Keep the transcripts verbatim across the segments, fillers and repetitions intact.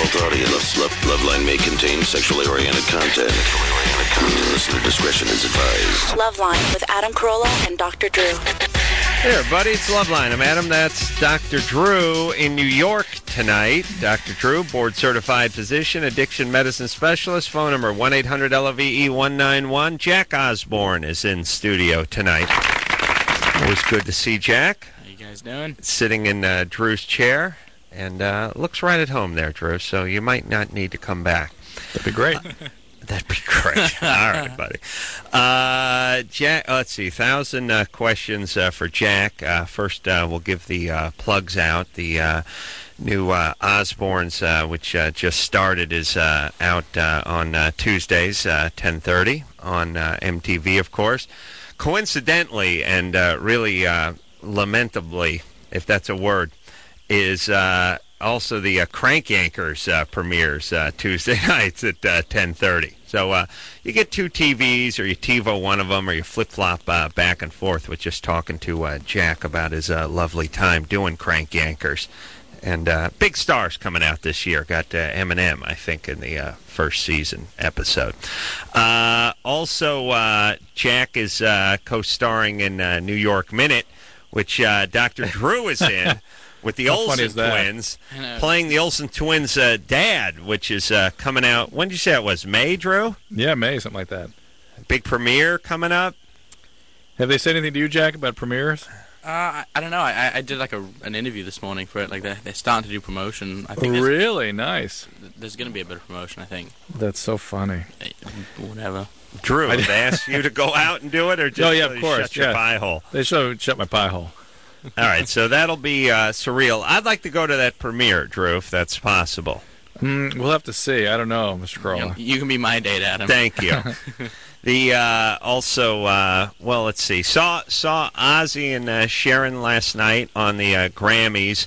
Adult audience. Loveline may contain sexually oriented content. Listener discretion is advised. Loveline with Adam Carolla and Doctor Drew. Hey, everybody, it's Loveline. I'm Adam. That's Doctor Drew in New York tonight. Doctor Drew, board-certified physician, addiction medicine specialist. Phone number one eight hundred L V E one nine one. Jack Osborne is in studio tonight. Always good to see Jack. How you guys doing? Sitting in uh, Drew's chair. And uh, looks right at home there, Drew, so you might not need to come back. That'd be great. Uh, that'd be great. All right, buddy. Uh, Jack, uh, let's see, one thousand uh, questions uh, for Jack. Uh, first, uh, we'll give the uh, plugs out. The uh, new uh, Osborne's, uh, which uh, just started, is uh, out uh, on uh, Tuesdays, uh, ten thirty, on uh, M T V, of course. Coincidentally, and uh, really uh, lamentably, if that's a word, is uh, also the uh, Crank Yankers uh, premieres uh, Tuesday nights at uh, ten thirty. So uh, you get two T Vs, or you TiVo one of them, or you flip-flop uh, back and forth with just talking to uh, Jack about his uh, lovely time doing Crank Yankers. And uh, big stars coming out this year. Got uh, Eminem, I think, in the uh, first season episode. Uh, also, uh, Jack is uh, co-starring in uh, New York Minute, which uh, Doctor Drew is in. With the How Olsen twins, playing the Olsen twins' uh, dad, which is uh, coming out. When did you say it was? May, Drew? Yeah, May, something like that. Big premiere coming up. Have they said anything to you, Jack, about premieres? Uh, I, I don't know. I, I did like a, an interview this morning for it. Like they're, they're starting to do promotion. I think really nice. There's going to be a bit of promotion, I think. That's so funny. Whatever. Drew, did they ask you to go out and do it, or just oh, yeah, of really course, shut your yeah. pie hole? They should shut my pie hole. All right, so that'll be uh, surreal. I'd like to go to that premiere, Drew, if that's possible. Mm, we'll have to see. I don't know, Mister Carolla. You, you can be my date, Adam. Thank you. the uh, also, uh, well, let's see. Saw saw Ozzy and uh, Sharon last night on the uh, Grammys.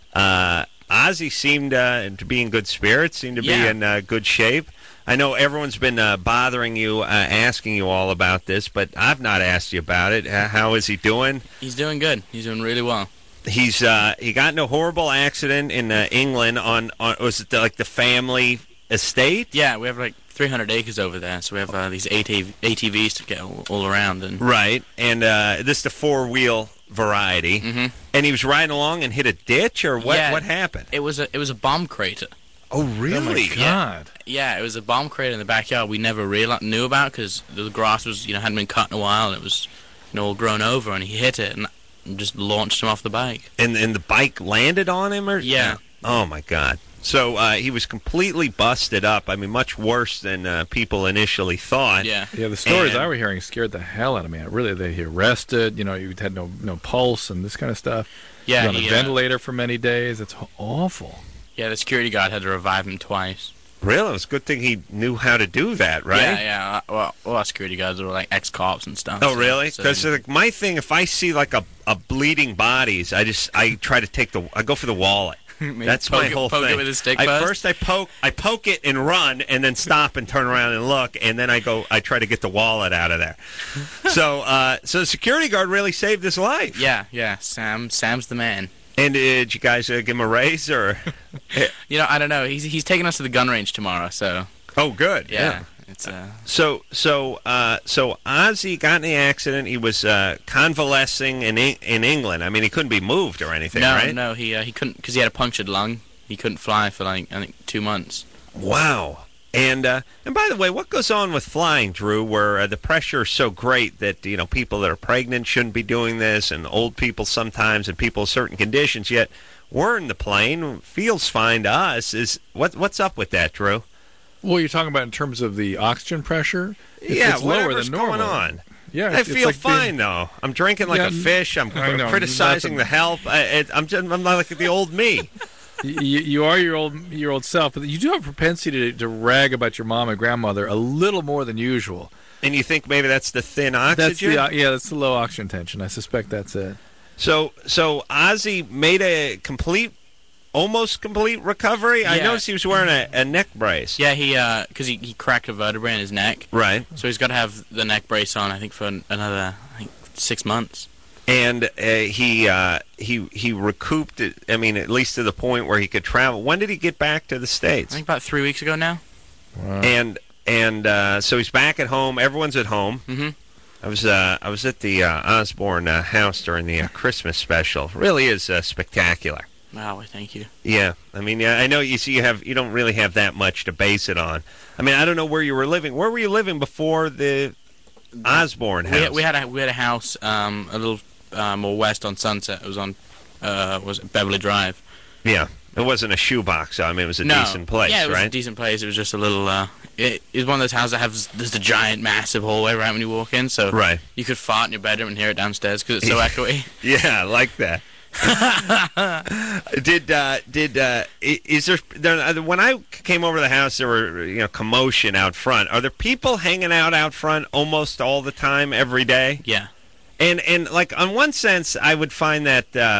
Uh, Ozzy seemed uh, to be in good spirits. Seemed to yeah. be in uh, good shape. I know everyone's been uh, bothering you, uh, asking you all about this, but I've not asked you about it. Uh, how is he doing? He's doing good. He's doing really well. He's uh, he got in a horrible accident in uh, England on, on was it the, like the family estate? Yeah, we have like three hundred acres over there, so we have uh, these A T Vs to get all, all around. And right, and uh, this is the four wheel variety, mm-hmm. and he was riding along and hit a ditch, or what? Yeah, what happened? It was a it was a bomb crater. Oh, really? Oh, my God. Yeah, yeah, it was a bomb crater in the backyard we never realized, knew about because the grass was, you know, hadn't been cut in a while, and it was, you know, all grown over, and he hit it and just launched him off the bike. And and the bike landed on him? Or Yeah. Oh, my God. So uh, he was completely busted up. I mean, much worse than uh, people initially thought. Yeah. Yeah, the stories and, I was hearing scared the hell out of me. Really, they he arrested, you know, you had no no pulse and this kind of stuff. Yeah, he was on he, a uh, ventilator for many days. It's awful. Yeah, the security guard had to revive him twice. Really? It was a good thing he knew how to do that, right? Yeah, yeah. Well, all our security guards were like ex-cops and stuff. Oh, so, really? so- Because like, my thing, if I see like a, a bleeding bodies, I just I try to take the I go for the wallet. That's poke my it- whole poke thing. it with a stick I, first? first I poke I poke it and run, and then stop and turn around and look, and then I go I try to get the wallet out of there. so uh, so the security guard really saved his life. Yeah, yeah. Sam, Sam's the man. And did you guys uh, give him a raise or? You know, I don't know. He's he's taking us to the gun range tomorrow, so Oh, good. yeah. yeah. It's uh. So so uh, so Ozzy got in the accident. He was uh, convalescing in Eng- in England. I mean, he couldn't be moved or anything, No, right? no. He uh, he couldn't because he had a punctured lung. He couldn't fly for like I think two months. Wow. And uh, and by the way, what goes on with flying, Drew, where uh, the pressure is so great that, you know, people that are pregnant shouldn't be doing this, and old people sometimes, and people with certain conditions, yet we're in the plane, feels fine to us. Is what what's up with that, Drew? Well, you're talking about in terms of the oxygen pressure? It's, yeah, it's lower whatever's than normal. going on. Yeah, I it's, feel it's like fine, being, though. I'm drinking like Yeah, a fish. I'm I know, criticizing nothing. the help. I, it, I'm, just, I'm not like the old me. you, you are your old your old self, but you do have a propensity to, to rag about your mom and grandmother a little more than usual. And you think maybe that's the thin That's oxygen? the, uh, yeah, that's the low oxygen tension. I suspect that's it. So, so Ozzy made a complete, almost complete recovery. I Yeah. noticed he was wearing a, a neck brace. Yeah, he uh, because he, he cracked a vertebrae in his neck, Right. so he's got to have the neck brace on. I think for an- another I think six months. and uh, he uh, he he recouped it. I mean, at least to the point where he could travel. When did he get back to the I States? think about three weeks ago now. Wow. And and uh, so he's back at home. Everyone's at home. Mm-hmm. I was uh, I was at the uh, Osborne uh, house during the uh, Christmas special. Really is uh, spectacular. Wow, thank you. Yeah, I mean, yeah, I know you see you have you don't really have that much to base it on. I mean, I don't know where you were living. Where were you living before the Osborne house? We, we had a we had a house um, a little uh, more west on Sunset. It was on uh, was it Beverly Drive. Yeah, it wasn't a shoebox. I mean, it was a No. decent place, Yeah, it was right? a decent place. It was just a little. Uh, it, it was one of those houses that has just a giant, massive hallway right when you walk in. So Right. you could fart in your bedroom and hear it downstairs because it's so echoey. Yeah, I like that. did uh, did uh, i- is there, there uh, when I came over to the house there were you know commotion out front? Are there people hanging out out front almost all the time every day? Yeah. And and like on one sense I would find that uh,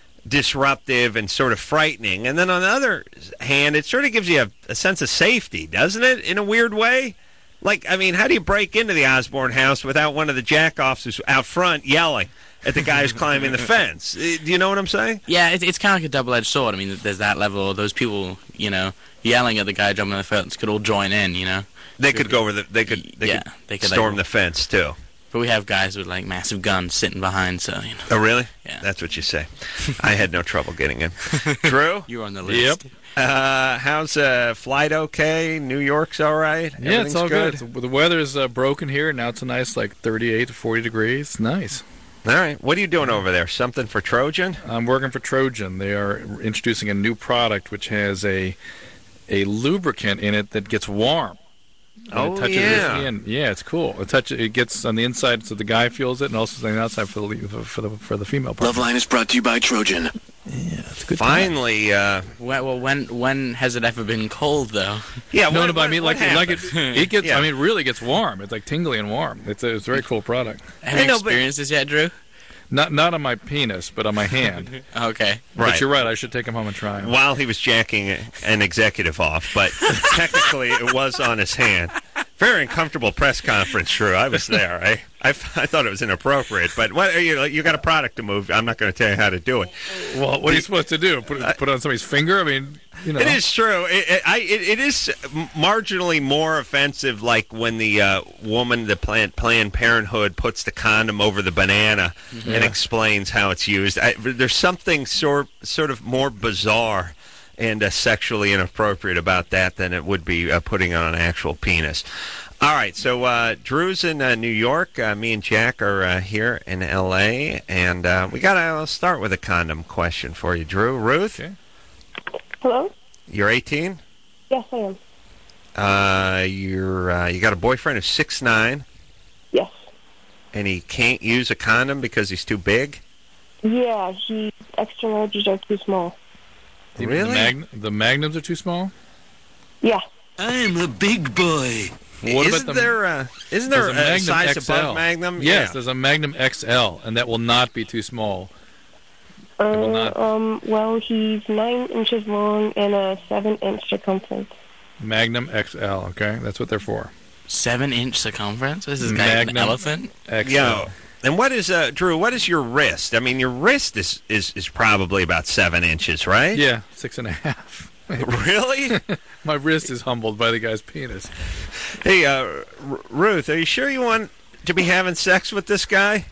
disruptive and sort of frightening, and then on the other hand it sort of gives you a, a sense of safety, doesn't it? In a weird way. Like, I mean, how do you break into the Osborne house without one of the jack-offs who's out front yelling at the guy who's climbing the fence? Uh, Do you know what I'm saying? Yeah, it, it's kind of like a double-edged sword. I mean, there's that level. Those people, you know, yelling at the guy jumping on the fence could all join in, you know. They could go over the. They could. They Yeah, could they could, like- storm the fence too. But we have guys with, like, massive guns sitting behind, so, you know. Oh, really? Yeah. That's what you say. I had no trouble getting in. Drew, You're on the list. Yep. uh, how's uh, flight? Okay, New York's all right. Yeah, it's Everything's all good. The weather's uh, broken here. Now it's a nice, like, thirty-eight to forty degrees. Nice. All right. What are you doing over there? Something for Trojan? I'm working for Trojan. They are introducing a new product which has a a lubricant in it that gets warm. When Oh, it touches yeah. the skin. Yeah, it's cool. It touch it gets on the inside so the guy feels it, and also on the outside for the for the for the female part. Loveline is brought to you by Trojan. Yeah, it's a good time. Finally, uh, Well, well, when when has it ever been cold, though? yeah. No, what, no, but I what- mean, what like, like it, happened? it gets. Yeah. I mean, it really gets warm. It's like tingly and warm. It's a, it's a very cool product. Have you know, but- experienced this yet, Drew? Not not on my penis, but on my hand. Okay. Right. But you're right. I should take him home and try him. While he was jacking an executive off, but technically it was on his hand. Very uncomfortable press conference, Drew. I was there. I, I, I thought it was inappropriate, but what are you? You got a product to move. I'm not going to tell you how to do it. Well, what are you supposed to do? Put it, put it on somebody's finger? I mean, you know. It is true. It, it, I, it, it is marginally more offensive, like when the uh, woman, the Planned, Planned Parenthood, puts the condom over the banana and Yeah. explains how it's used. I, there's something sort sort of more bizarre and uh, sexually inappropriate about that than it would be uh, putting on an actual penis. All right, so uh, Drew's in uh, New York. Uh, me and Jack are uh, here in L A, and uh, we got to start with a condom question for you, Drew. Ruth, Okay. Hello? you're eighteen. Yes, I am. Uh, you're uh, you got a boyfriend who's six nine, Yes. and he can't use a condom because he's too big. Yeah, he extra larges are too small. The, Really? The, magn- the magnums are too small? Yeah. I'm a big boy. What isn't about the, there uh, isn't there there's a, a Magnum size X L? above Magnum? Yes, Yeah. there's a Magnum X L, and that will not be too small. Uh, will not- um, well, he's nine inches long and a seven inch circumference. Magnum X L, okay? That's what they're for. Seven inch circumference? This is guy an Magnum. elephant? X L. Yeah. And what is uh, Drew? What is your wrist? I mean, your wrist is, is, is probably about seven inches, right? Yeah, six and a half. Really? My wrist is humbled by the guy's penis. Hey, uh, R- Ruth, are you sure you want to be having sex with this guy?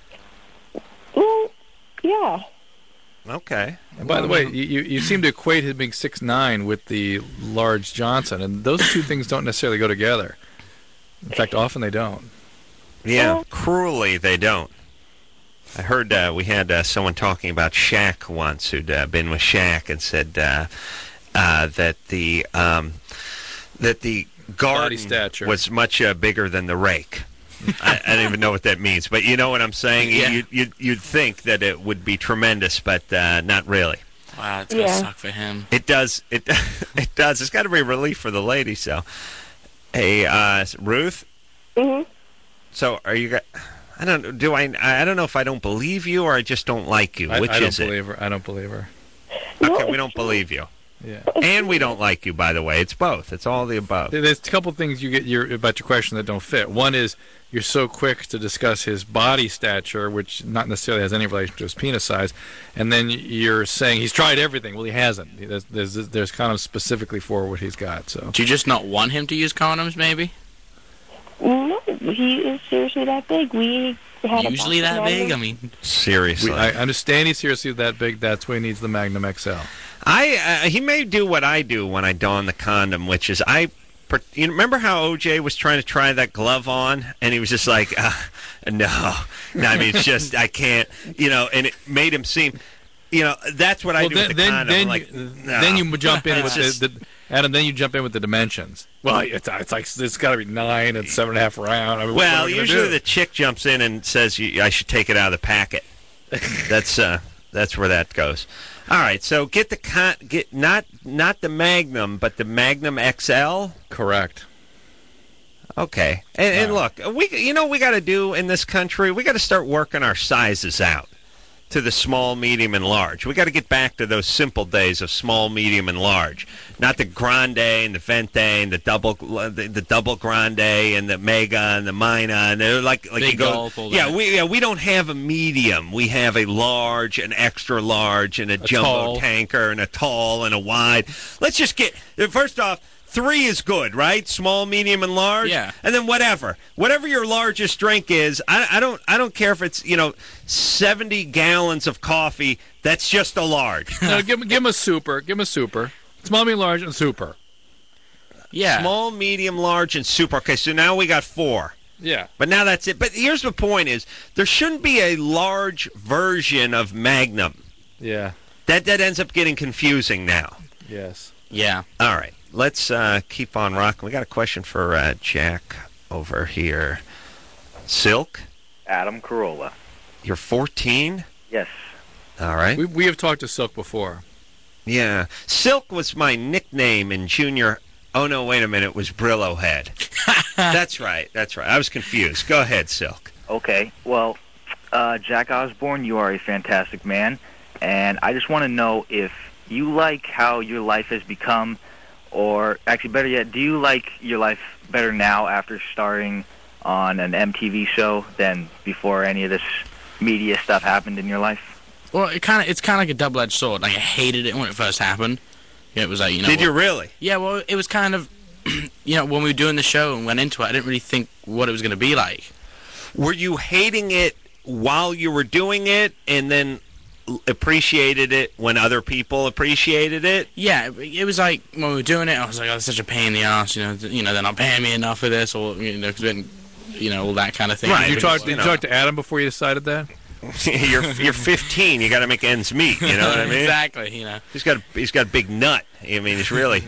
Well, yeah. Okay. And by the way, you, you, you seem to equate him being six nine with the large Johnson, and those two things don't necessarily go together. In fact, often they don't. Yeah, Well- cruelly they don't. I heard uh, we had uh, someone talking about Shaq once who'd uh, been with Shaq and said uh, uh, that the um, that the garden stature. was much uh, bigger than the rake. I, I don't even know what that means, but you know what I'm saying. Yeah. You, you, you'd think that it would be tremendous, but uh, not really. Wow, it's gonna Yeah. suck for him. It does. It it does. It's got to be a relief for the lady. So, hey, uh, Ruth. hmm So, are you? gu- I don't. Do I? I don't know if I don't believe you or I just don't like you. I, Which I don't is it? believe her. I don't believe her. No, Okay, we it's don't true. believe you. Yeah. And we don't like you, by the way. It's both. It's all the above. There's a couple things you get your, about your question that don't fit. One is you're so quick to discuss his body stature, which not necessarily has any relation to his penis size, and then you're saying he's tried everything. Well, he hasn't. There's, there's, there's condoms specifically for what he's got. So. Do you just not want him to use condoms, maybe? No, he is seriously that big. We had a Usually box that of big? Magnum. I mean, Seriously. We, I understand he's seriously that big. That's why he needs the Magnum X L. I uh, he may do what I do when I don the condom, which is I. per- You remember how O J was trying to try that glove on, and he was just like, uh, "No, no." I mean, it's just I can't, you know. And it made him seem, you know, that's what I Well, do then, with the then, condom. then, I'm like, you, no. then you jump in with It's the, the Adam. Then you jump in with the dimensions. Well, it's it's like it's got to be nine and seven and a half round. I mean, what am I Well, gonna usually do? the chick jumps in and says you, I should take it out of the packet. That's uh, that's where that goes. All right, so get the con- get not not the Magnum, but the Magnum X L. Correct. Okay, and, and look, we you know what we got to do in this country. We got to start working our sizes out to the small, medium, and large. We got to get back to those simple days of small, medium, and large, not the grande and the vente and the double the, the double grande and the mega and the mina and they're like like Big you go, gulp, all yeah that. we yeah we don't have a medium. We have a large, an extra large, and a, jumbo tall. tanker and a tall and a wide. Let's just get first off. Three is good, right? Small, medium, and large. Yeah. And then whatever, whatever your largest drink is, I, I don't, I don't care if it's you know seventy gallons of coffee. That's just a large. No, give him give him a super. Give him a super. Small, medium, large, and super. yeah. Small, medium, large, and super. Okay, so now we got four. Yeah. But now that's it. But here's the point: is there shouldn't be a large version of Magnum. Yeah. That that ends up getting confusing now. Yes. Yeah. All right, let's uh, keep on rocking. We got a question for uh, Jack over here. Silk, Adam Carolla. you're fourteen. Yes. All right. We we have talked to Silk before. Yeah. Silk was my nickname in junior. Oh, no, wait a minute. It was Brillo Head. That's right. That's right. I was confused. Go ahead, Silk. Okay. Well, uh, Jack Osborne, you are a fantastic man, and I just want to know if you like how your life has become, or actually better yet, do you like your life better now after starring on an M T V show than before any of this media stuff happened in your life? Well, it kind of it's kind of like a double-edged sword. Like I hated it when it first happened. Yeah, it was like you know. Did you what- really? Yeah, well, it was kind of, you know, when we were doing the show and went into it, I didn't really think what it was going to be like. Were you hating it while you were doing it and then l- appreciated it when other people appreciated it? Yeah, it, it was like when we were doing it, I was like, oh, it's such a pain in the ass. You know, th- you know, they're not paying me enough for this, or you know, 'cause then, you know, all that kind of thing. Right. Did you but talk? it's, Did you you know. talk to Adam before you decided that? you're you're fifteen. You got to make ends meet. You know what I mean? Exactly. You know. He's got a, he's got a big nut. I mean, it's really.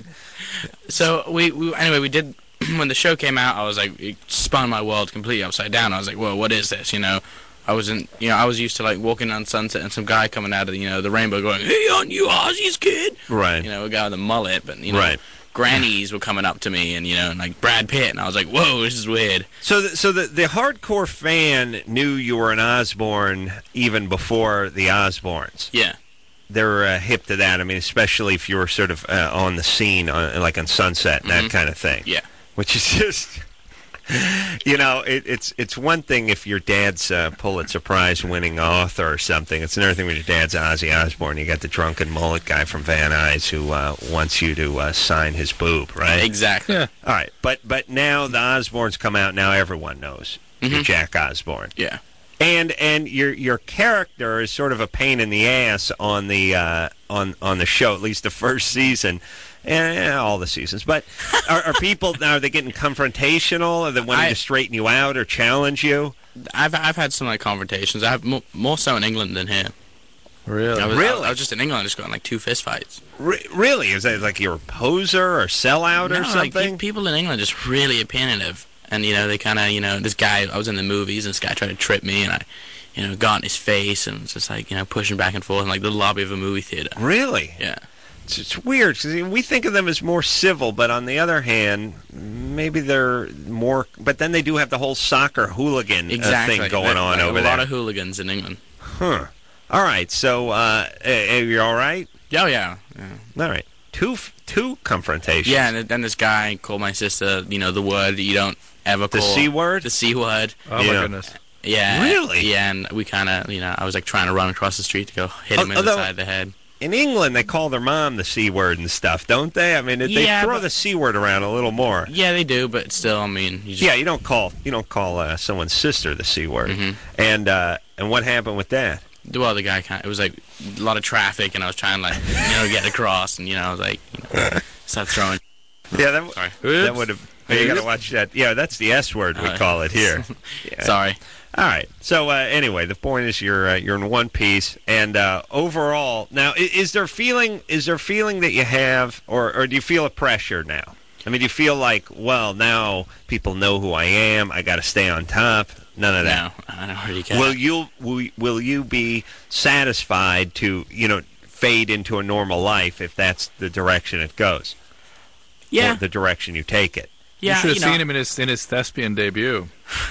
So we, we anyway we did when the show came out. I was like, it spun my world completely upside down. I was like, whoa, what is this? You know, I wasn't, you know, I was used to like walking on Sunset and some guy coming out of the, you know the rainbow going, hey, aren't you Ozzy's kid? Right. You know, a guy with a mullet, but you know, Right. grannies were coming up to me and you know, and like Brad Pitt, and I was like, whoa, this is weird. So, the, so the the hardcore fan knew you were an Osborne even before the Osbournes. Yeah. They're uh, hip to that. I mean, especially if you were sort of uh, on the scene, on, like on Sunset and that kind of thing. Yeah. Which is just, you know, it, it's it's one thing if your dad's uh, Pulitzer Prize winning author or something. It's another thing when your dad's Ozzy Osbourne. You got the drunken mullet guy from Van Nuys who uh, wants you to uh, sign his boob, right? Exactly. Yeah. All right, but but now the Osbournes come out. Now everyone knows you're Jack Osbourne. Yeah. And and your your character is sort of a pain in the ass on the uh, on on the show, at least the first season, and all the seasons. But are, are people now? Are they getting confrontational? Are they wanting I- to straighten you out or challenge you? I've I've had some like confrontations. I have more, more so in England than here. Really? I was, Really? I, I was just in England. I just got in like two fist fights. Re- really? Is that like you're a poser or sellout No, or like something? pe- people in England are just really opinionative, and you know they kind of you know this guy. I was in the movies, and this guy tried to trip me, and I, you know, got in his face, and it's just like you know pushing back and forth in like the lobby of a movie theater. Really? Yeah. It's, it's weird because we think of them as more civil, but on the other hand, maybe they're more. But then they do have the whole soccer hooligan uh, Exactly. thing going Like, on like over a there. lot of hooligans in England. Huh. All right. So, uh, are you all right? Oh yeah. yeah. All right. two two confrontations. Yeah, and then this guy called my sister, you know, the word that you don't ever The call. C word? The C word. Oh Yeah. my goodness. Yeah. Really? Yeah, and we kind of, you know, I was like trying to run across the street to go hit him in Although- the side of the head. In England, they call their mom the C word and stuff, don't they? I mean, they Yeah, throw but- the C word around a little more. Yeah, they do, but still, I mean, you just... Yeah, you don't call you don't call uh, someone's sister the C word. Mhm. And uh, and what happened with that? Well, the guy kind of, it was like a lot of traffic, and I was trying to, like, you know, get across, and, you know, I was like, you know, start throwing... Yeah, that, Sorry. that would have. You got to watch that. Yeah, that's the S word we Uh, call it here. Yeah. Sorry. All right. So uh, anyway, the point is you're uh, you're in one piece, and uh, overall, now is, is there feeling is there feeling that you have, or or do you feel a pressure now? I mean, do you feel like, well, now people know who I am. I got to stay on top. None of that. No, I don't really care. Will you will, will you be satisfied to you know fade into a normal life if that's the direction it goes? yeah, Or the direction you take it. yeah, you should have you know, seen him in his in his thespian debut.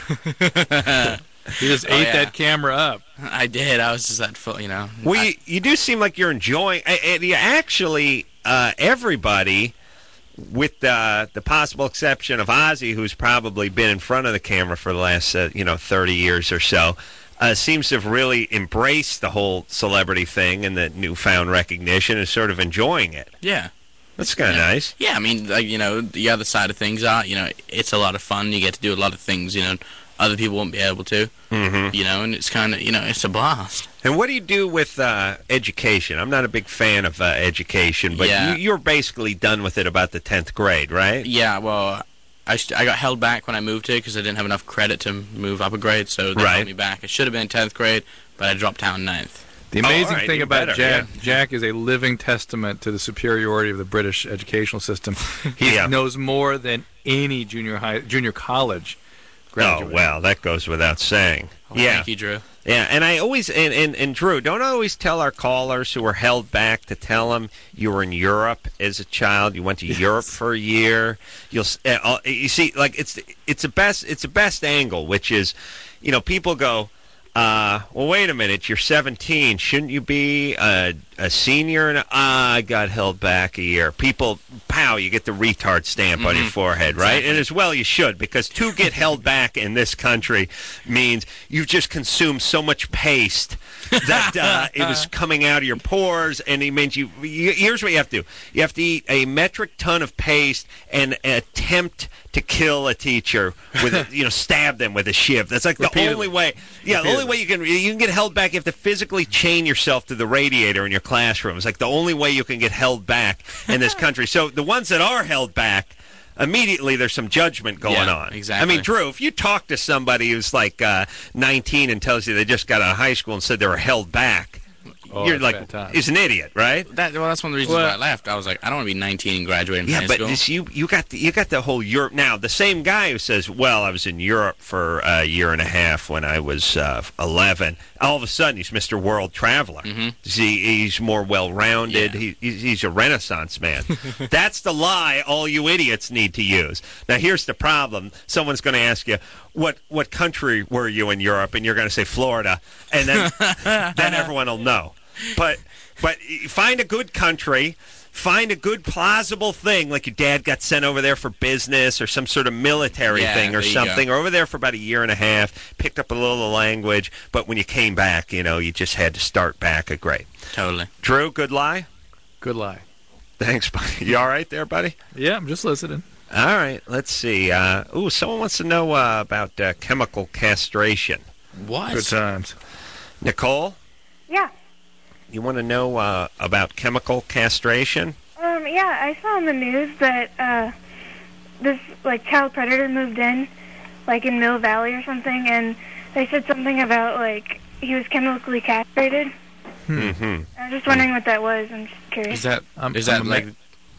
He just Oh, ate yeah. that camera up. I did. I was just that full, you know. Well, I- you, you do seem like you're enjoying. And and you actually, uh, everybody, with uh, the possible exception of Ozzy, who's probably been in front of the camera for the last, uh, you know, thirty years or so, uh, seems to have really embraced the whole celebrity thing and the newfound recognition and sort of enjoying it. yeah. That's kind of Yeah. nice. Yeah, I mean, like, you know, the other side of things are, you know, it's a lot of fun. You get to do a lot of things, you know, other people won't be able to, Mm-hmm. you know, and it's kind of, you know, it's a blast. And what do you do with uh, education? I'm not a big fan of uh, education, but Yeah. you, you're basically done with it about the tenth grade, right? Yeah, well, I, st- I got held back when I moved here because I didn't have enough credit to move up a grade, so they Right. held me back. I should have been in tenth grade, but I dropped down ninth. The Oh, all amazing right, thing even about better, Jack, yeah. Jack is a living testament to the superiority of the British educational system. He Yeah. knows more than any junior high, junior college Oh, graduate. well, that goes without saying. Oh, yeah. Thank you, Drew. Yeah, and I always and, and, and Drew, don't I always tell our callers who were held back to tell them you were in Europe as a child. You went to Europe for a year. You'll s- uh, uh, you see, like it's it's a best it's a best angle, which is, you know, people go, uh, well, wait a minute, you're seventeen. Shouldn't you be a, a senior? And ah, I got held back a year. People, pow, you get the retard stamp on your forehead, right? And as well you should, because to get held back in this country means you've just consumed so much paste that uh, it was coming out of your pores, and it means you, you. Here's what you have to do: you have to eat a metric ton of paste and attempt to kill a teacher with, a, you know, stab them with a shiv. That's like the Repeatedly. only way. Yeah, the only way you can you can get held back. You have to physically chain yourself to the radiator in your classroom. It's like the only way you can get held back in this country. So the ones that are held back, immediately there's some judgment going Yeah, on. exactly. I mean, Drew, if you talk to somebody who's like uh, nineteen and tells you they just got out of high school and said they were held back, Oh, you're it's like, bad times. he's an idiot, right? That, well, that's one of the reasons Well- why I left. I was like, I don't want to be nineteen and graduating from Yeah, high but school. this, you you got the, you got the whole Europe now. The same guy who says, "Well, I was in Europe for a year and a half when I was uh, eleven." All of a sudden, he's Mister World Traveler. Mhm. See, he's more well-rounded. Yeah. He, he's, he's a Renaissance man. That's the lie all you idiots need to use. Now, here's the problem: someone's going to ask you, "What what country were you in Europe?" And you're going to say Florida, and then then everyone will know. But but find a good country. Find a good plausible thing, like your dad got sent over there for business or some sort of military Yeah, thing or there you something, go. or over there for about a year and a half, picked up a little of the language, but when you came back, you know, you just had to start back at grade. Totally. Drew, good lie? Good lie. Thanks, buddy. You all right there, buddy? Yeah, I'm just listening. All right, let's see. Uh, ooh, someone wants to know uh, about uh, chemical castration. What? Good times. Nicole, Yeah. you want to know uh, about chemical castration? Um, yeah, I saw on the news that uh, this like child predator moved in, like in Mill Valley or something, and they said something about like he was chemically castrated. Mm-hmm. I was just wondering what that was. I'm just curious. Is that I'm- is that I'm a like ma-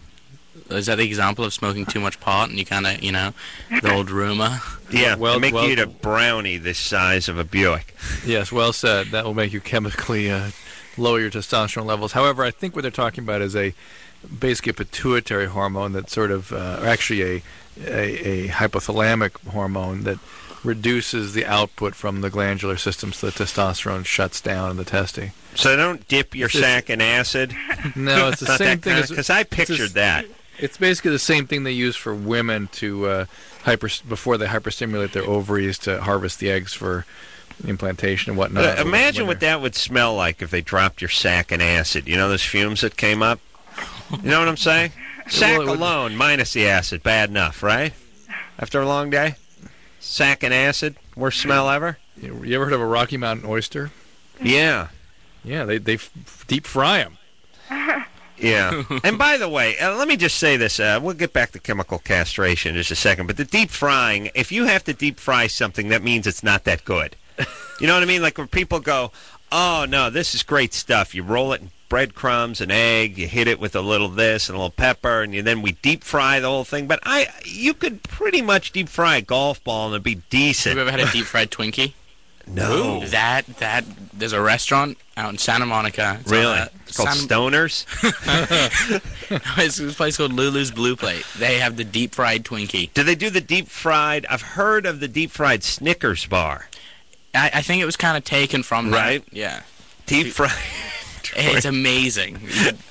is that the example of smoking too much pot and you kind of, you know, the old rumor? Yeah, Well- to make well- you eat a brownie the size of a Buick. Yes, well said. That will make you chemically uh, lower your testosterone levels. However, I think what they're talking about is a basically a pituitary hormone that sort of, uh, or actually a, a a hypothalamic hormone that reduces the output from the glandular system, so the testosterone shuts down in the testy. So don't dip your It's just- sack in acid. No, it's the Not same that thing kind as because I it's pictured just- that. It's basically the same thing they use for women to uh, hyper before they hyperstimulate their ovaries to harvest the eggs for implantation and whatnot. Uh, imagine what that would smell like if they dropped your sack in acid. You know those fumes that came up? You know what I'm saying? Sack Well, it would- alone, minus the acid, bad enough, right? After a long day? Sack and acid, worst smell ever? You you ever heard of a Rocky Mountain oyster? Yeah. Yeah, they they f- deep fry them. Yeah. And by the way, uh, let me just say this. Uh, we'll get back to chemical castration in just a second. But the deep frying, if you have to deep fry something, that means it's not that good. You know what I mean? Like when people go, oh, no, this is great stuff. You roll it in breadcrumbs, an egg, you hit it with a little this and a little pepper, and you, then we deep fry the whole thing. But I, you could pretty much deep fry a golf ball and it'd be decent. Have you ever had a deep fried Twinkie? No. That that there's a restaurant out in Santa Monica. It's Really? on, uh, It's called Santa- Stoners? It's a place called Lulu's Blue Plate. They have the deep fried Twinkie. Do they do the deep fried? I've heard of the deep fried Snickers bar. I, I think it was kind of taken from that. Right. Yeah. Deep fried. It's amazing.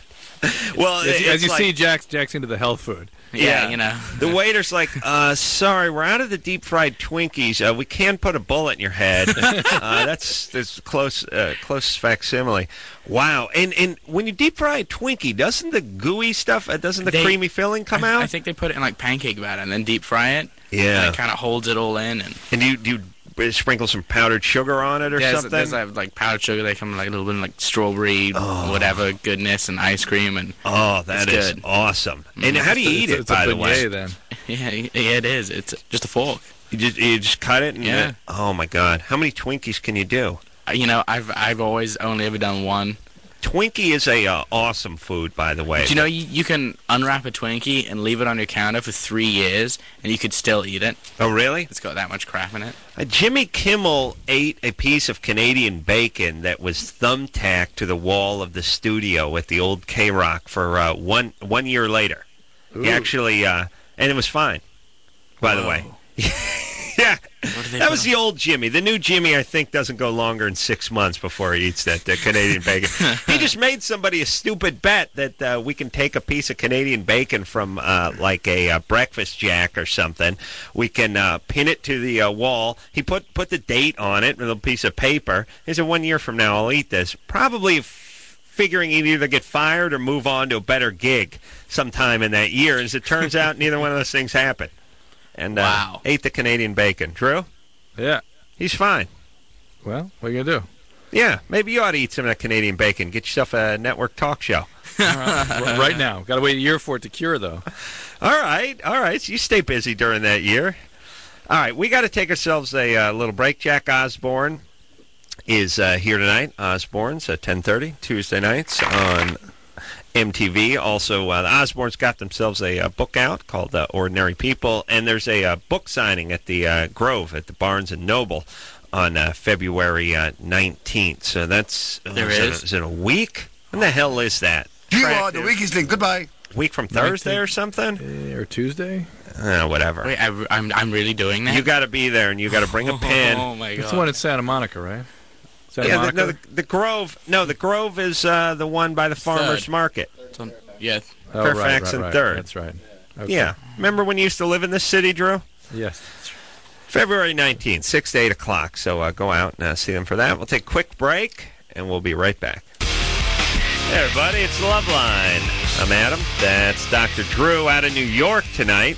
Well, As, you- it's as you like, see, Jack's Jack's into the health food. Yeah, Yeah. you know. the waiter's like, uh, sorry, we're out of the deep fried Twinkies. Uh, we can put a bullet in your head. uh, that's that's close uh, close facsimile. Wow. And and when you deep fry a Twinkie, doesn't the gooey stuff, uh, doesn't the They- creamy filling come I, out? I think they put it in like pancake batter and then deep fry it. Yeah. And it kind of holds it all in. And And do you, do you sprinkle some powdered sugar on it or there's, something? there's like, like powdered sugar. They come in like a little bit of like strawberry, whatever goodness, and ice cream. And oh, that It's is good. awesome. And how do you eat it's, it, it's by a the beignet, way? then. yeah, yeah, it is. It's just a fork. You just, you just cut it? And Yeah. oh, my God. How many Twinkies can you do? Uh, You know, I've I've always only ever done one. Twinkie is a uh, awesome food, by the way. Do you know you, you can unwrap a Twinkie and leave it on your counter for three years, and you could still eat it. Oh, really? It's got that much crap in it. Uh, Jimmy Kimmel ate a piece of Canadian bacon that was thumbtacked to the wall of the studio at the old K-Rock for uh, one one year later. He Ooh. actually, uh, and it was fine, by the way. Yeah, What do they that put was on- the old Jimmy. The new Jimmy, I think, doesn't go longer than six months before he eats that uh, Canadian bacon. He just made somebody a stupid bet that uh, we can take a piece of Canadian bacon from uh, like a uh, breakfast jack or something. We can uh, pin it to the uh, wall. He put put the date on it with a piece of paper. He said, one year from now, I'll eat this. Probably f- figuring he'd either get fired or move on to a better gig sometime in that year. As it turns out, neither one of those things happened. And uh, Wow. ate the Canadian bacon. Drew? Yeah. He's fine. Well, what are you gonna do? Yeah, maybe you ought to eat some of that Canadian bacon. Get yourself a network talk show. R- right now, got to wait a year for it to cure, though. All right, all right. So you stay busy during that year. All right, we got to take ourselves a uh, little break. Jack Osborne is uh, here tonight. Osborne's at ten thirty, Tuesday nights on M T V. Also, uh, the Osbornes got themselves a uh, book out called uh, Ordinary People, and there's a uh, book signing at the uh, Grove at the Barnes and Noble on uh, February uh, nineteenth. So that's There is is? It, is it a week? When the hell is that? You Track- are the weakest link. Goodbye. Week from Thursday or something? Eh, or Tuesday? Uh, whatever. Wait, I, I'm I'm really doing that. You got to be there, and you got to bring a pen. Oh my god. It's the one in Santa Monica, right? Santa Yeah, the, Monica? no, the, the Grove. No, the Grove is uh, the one by the farmers Third. market. It's on- yeah. Oh, right, Fairfax right, and right. Third. That's right. Okay. Yeah. Remember when you used to live in this city, Drew? Yes. February nineteenth, six to eight o'clock. So uh, go out and uh, see them for that. We'll take a quick break, and we'll be right back. Hey, everybody, it's Loveline. I'm Adam. That's Doctor Drew out of New York tonight.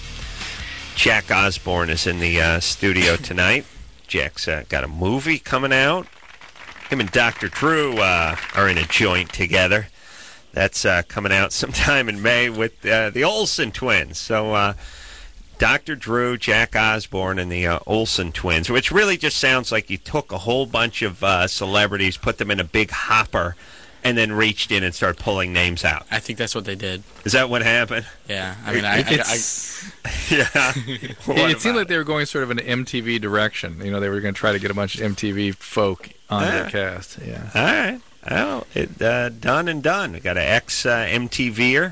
Jack Osborne is in the uh, studio tonight. Jack's uh, got a movie coming out. Him and Doctor Drew uh, are in a joint together. That's uh, coming out sometime in May with uh, the Olsen twins. So uh, Doctor Drew, Jack Osborne, and the uh, Olsen twins, which really just sounds like you took a whole bunch of uh, celebrities, put them in a big hopper, and then reached in and started pulling names out. I think that's what they did. Is that what happened? Yeah. I mean, I, I, I, It's, Yeah. it, it seemed like they were going sort of an M T V direction. You know, they were going to try to get a bunch of M T V folk on Ah. their cast. Yeah. All right. Well, it, uh, done and done. We got an ex-M T V-er,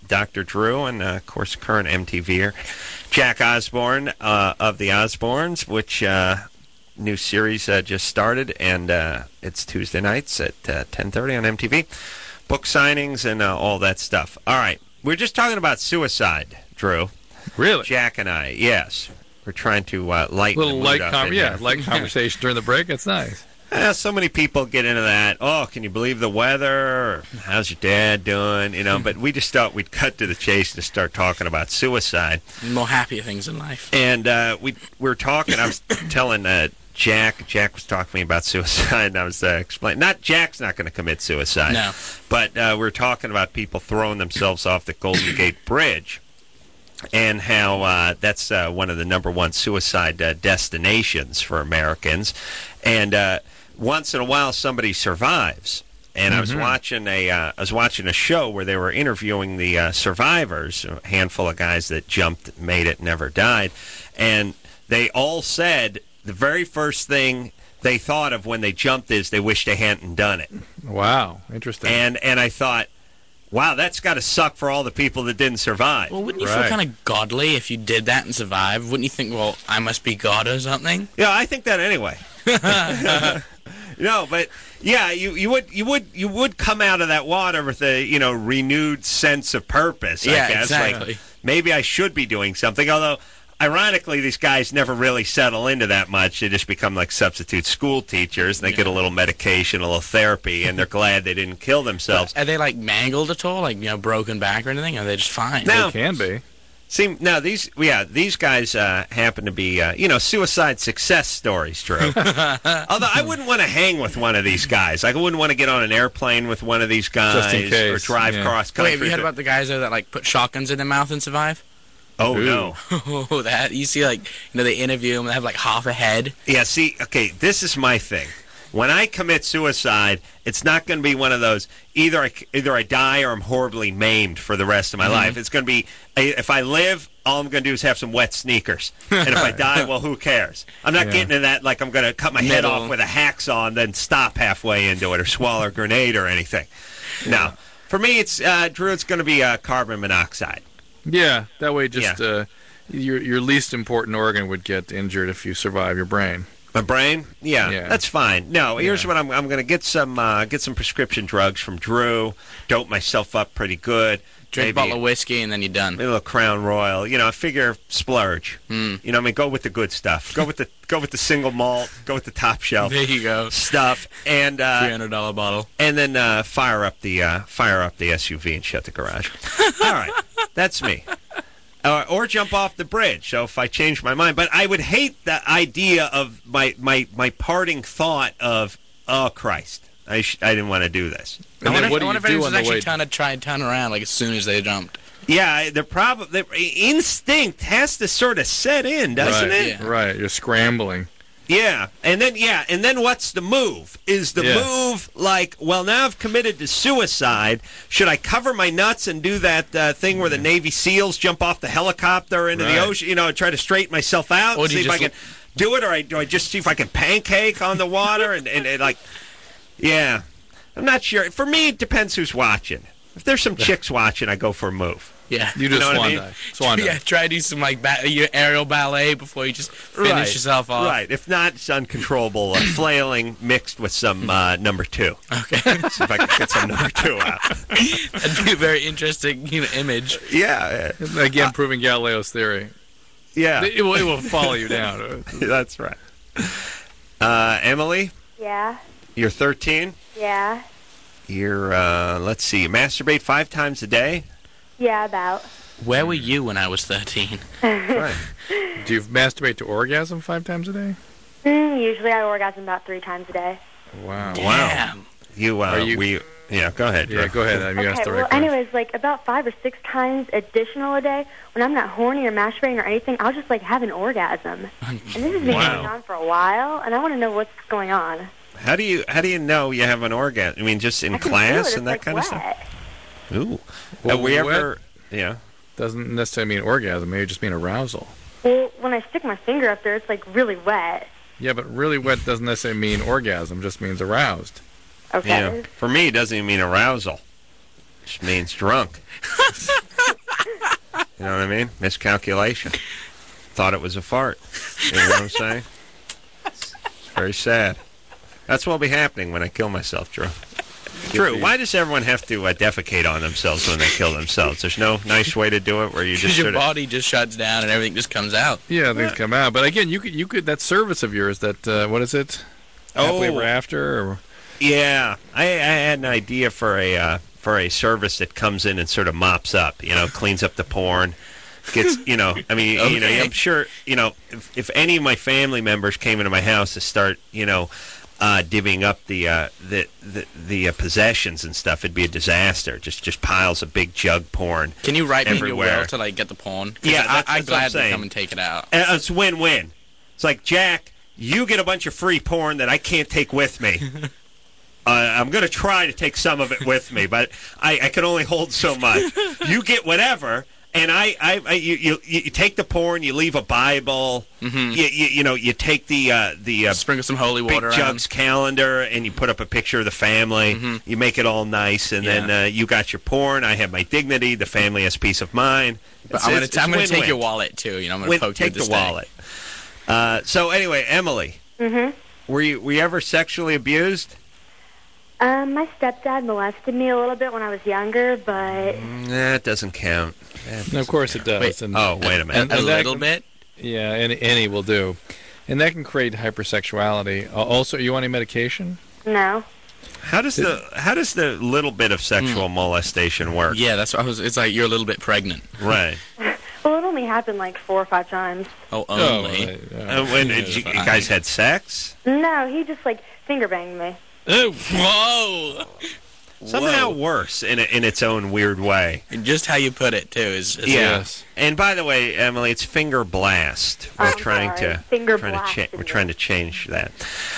Doctor Drew, and, uh, of course, current M T Ver, Jack Osborne uh, of the Osbournes, which uh, new series uh, just started, and uh, it's Tuesday nights at uh, ten thirty on M T V. Book signings and uh, all that stuff. All right. We're just talking about suicide, Drew. Really? Jack and I, yes. We're trying to uh, lighten little the mood light, up com- in yeah, here. light conversation during the break. It's nice. Uh, so many people get into that. Oh, can you believe the weather? Or, how's your dad doing? You know, but we just thought we'd cut to the chase and start talking about suicide. More happier things in life. And uh, we, we were talking. I was telling uh, Jack. Jack was talking to me about suicide, and I was uh, explaining. Not Jack's not going to commit suicide. No. But uh, we were talking about people throwing themselves off the Golden Gate Bridge, and how uh, that's uh, one of the number one suicide uh, destinations for Americans. And uh, once in a while, somebody survives. And I was Mhm. watching a uh, I was watching a show where they were interviewing the uh, survivors, a handful of guys that jumped, made it, never died, and they all said the very first thing they thought of when they jumped is they wish they hadn't done it. Wow, interesting. And and I thought, wow, that's got to suck for all the people that didn't survive. Well, wouldn't you Right. feel kind of godly if you did that and survived? Wouldn't you think, well, I must be God or something? Yeah, I think that anyway. No, but yeah, you, you would you would you would come out of that water with a you know renewed sense of purpose. I Yeah, guess. exactly. Like, maybe I should be doing something. Although, ironically, these guys never really settle into that much. They just become like substitute school teachers, and they Yeah. get a little medication, a little therapy, and they're glad they didn't kill themselves. Are they, like, mangled at all? Like, you know, broken back or anything? Or are they just fine? No. It can be. See, now these, yeah, these guys uh, happen to be, uh, you know, suicide success stories, Drew. Although I wouldn't want to hang with one of these guys. Like, I wouldn't want to get on an airplane with one of these guys Just in case, or drive yeah. cross country. Wait, have you heard about the guys, though, that, like, put shotguns in their mouth and survive? Oh Ooh. no! Oh, that. You see, like, you know, they interview them, they have, like, half a head. Yeah, see, okay, this is my thing. When I commit suicide, it's not going to be one of those. Either I either I die or I'm horribly maimed for the rest of my Mm-hmm. life. It's going to be I- if I live, all I'm going to do is have some wet sneakers, and if I die, well, who cares? I'm not Yeah. getting into that like I'm going to cut my head Middle. off with a hacksaw and then stop halfway into it or swallow a grenade or anything. No, for me, it's uh, Drew. It's going to be uh, carbon monoxide. Yeah, that way just Yeah. uh, your your least important organ would get injured if you survive your brain. My brain? Yeah, Yeah. that's fine. No, here's Yeah. what I'm. I'm going to get some uh, get some prescription drugs from Drew. Dope myself up pretty good. Drink Maybe a bottle of whiskey, and then you're done. maybe a little Crown Royal. You know, I figure splurge. Mm. You know, what I mean, go with the good stuff. Go with the go with the single malt. Go with the top shelf There you go. stuff, and three uh, hundred dollars bottle. and then uh, fire up the uh, fire up the S U V and shut the garage. All right, that's me. Uh, or jump off the bridge. So if I change my mind, but I would hate the idea of my my, my parting thought of, oh Christ, I sh- I didn't want to do this. And I wonder, then what I do wonder you if do anyone's on the actually way? trying to try and turn around, like, as soon as they jumped. Yeah, the problem, the instinct has to sort of set in, doesn't right, it? Yeah. Right, you're scrambling. Yeah, and then yeah, and then what's the move? Is the Yeah. move like, well, now I've committed to suicide? Should I cover my nuts and do that uh, thing where the Navy SEALs jump off the helicopter into the Right. ocean? You know, and try to straighten myself out, Or and do see you if I just can do it, or I, do I just see if I can pancake on the water and, and, and like, yeah, I'm not sure. For me, it depends who's watching. If there's some chicks watching, I go for a move. Yeah. You just know what I swan mean? dive. Swan dive. Yeah, try to do some, like, ba- your aerial ballet before you just finish Right. yourself off. Right. If not, it's uncontrollable uh, flailing mixed with some uh, number two. Okay. See if I can get some number two out. That'd be a very interesting, you know, image. Yeah. Again, proving Galileo's theory. Yeah. It will, it will follow you down. That's right. Uh, Emily, Yeah, you're thirteen. yeah, You're, uh, let's see, you masturbate five times a day? yeah, about. Where were you when I was thirteen? Right. Do you masturbate to orgasm five times a day? Mm, usually I orgasm about three times a day. Wow. Damn. You, uh, Are you- we, yeah, go ahead. Yeah, Drew. go ahead. You asked Okay, the well, right question. anyways, like about five or six times additional a day, when I'm not horny or masturbating or anything, I'll just like have an orgasm. And this has been Wow. going on for a while, and I want to know what's going on. How do you, how do you know you have an orgasm? I mean, just in I can class feel it. and It's, that like, kind of wet. stuff? Ooh. Well, Have we wet ever, yeah. doesn't necessarily mean orgasm. Maybe just mean arousal. Well, when I stick my finger up there, it's like really wet. Yeah, but really wet doesn't necessarily mean orgasm. Just means aroused. Okay. Yeah. For me, it doesn't even mean arousal. It just means drunk. You know what I mean? Miscalculation. Thought it was a fart. You know what I'm saying? It's very sad. That's what'll be happening when I kill myself, Drew. Drew, why does everyone have to uh, defecate on themselves when they kill themselves? There's no nice way to do it where you just your sort of... body just shuts down and everything just comes out. Yeah, things come out. But again, you could, you could that service of yours, that uh, what is it? Happily Oh. Ever After? Or... Yeah, I, I had an idea for a uh, for a service that comes in and sort of mops up, you know, cleans up the porn, gets, you know, I mean, you know, Okay. I'm sure, you know, if, if any of my family members came into my house to start, you know, uh, divvying up the uh, the the, the uh, possessions and stuff, it'd be a disaster. Just just piles of big jug porn. Can you write me your Everywhere. will to like get the porn? 'Cause Yeah, I, that's- I, that's what I'm gladly saying. come and take it out. And it's win-win. It's like, Jack, you get a bunch of free porn that I can't take with me. Uh, I'm going to try to take some of it with me, but I, I can only hold so much. You get whatever, and I, I, I you, you, you take the porn, you leave a Bible, Mhm. you, you, you know, you take the uh, the uh, Sprinkle some holy Big water around. Jugs calendar, and you put up a picture of the family. Mhm. You make it all nice, and then Yeah. uh, you got your porn. I have my dignity. The family has peace of mind. But It's- I'm gonna it's- t- I'm it's gonna take win-win. your wallet too. You know, I'm gonna Win- poke you take with the this thing. wallet. Uh, so anyway, Emily, Mhm. were you were you ever sexually abused? Um, my stepdad molested me a little bit when I was younger, but Nah, it doesn't count. And of course it does. Wait. And, Oh, wait a minute. and- A and that little can- bit. Yeah, any, any will do. And that can create hypersexuality. Uh, also, you want any medication? no. How does the how does the little bit of sexual molestation work? Yeah, that's what I was. It's like you're a little bit pregnant. Right. Well, it only happened like four or five times. Oh, only. Oh, uh, Uh, when Yeah, did you, you fine. guys had sex? No, he just like finger banged me. oh, Whoa. Somehow Whoa. worse in a, in its own weird way. And just how you put it too is. is Yeah. yes. And by the way, Emily, it's finger blast. We're I'm trying sorry. to Finger trying to blasted cha- we're me. trying to change that.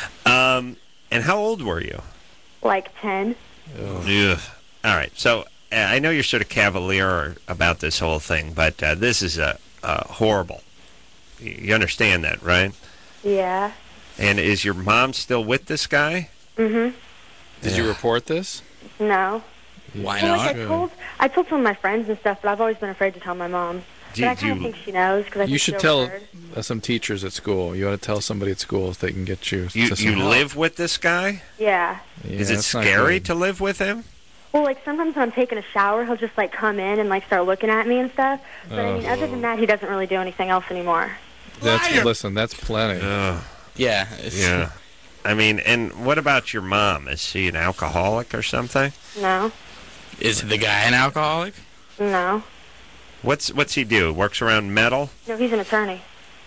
Um, and how old were you? Like ten. Ugh. All right. So uh, I know you're sort of cavalier about this whole thing, but uh, this is uh, uh, horrible. You you understand that, right? Yeah. And is your mom still with this guy? Mhm. Did you report this? No. Why Well, not? like I told, I told some of my friends and stuff, but I've always been afraid to tell my mom. Do, but I do kind of you, think she knows because I You think should she tell overheard. uh, some teachers at school. You ought to tell somebody at school so they can get you. you, to some you help. live with this guy? Yeah. Yeah, Is it that's not scary good. to live with him? Well, like sometimes when I'm taking a shower, he'll just like come in and like start looking at me and stuff. But I mean, Oh. other than that, he doesn't really do anything else anymore. That's listen. That's plenty. Ugh. Yeah. It's, Yeah. I mean, and what about your mom? Is she an alcoholic or something? No. Is the guy an alcoholic? No. What's what's he do? Works around metal? No, he's an attorney.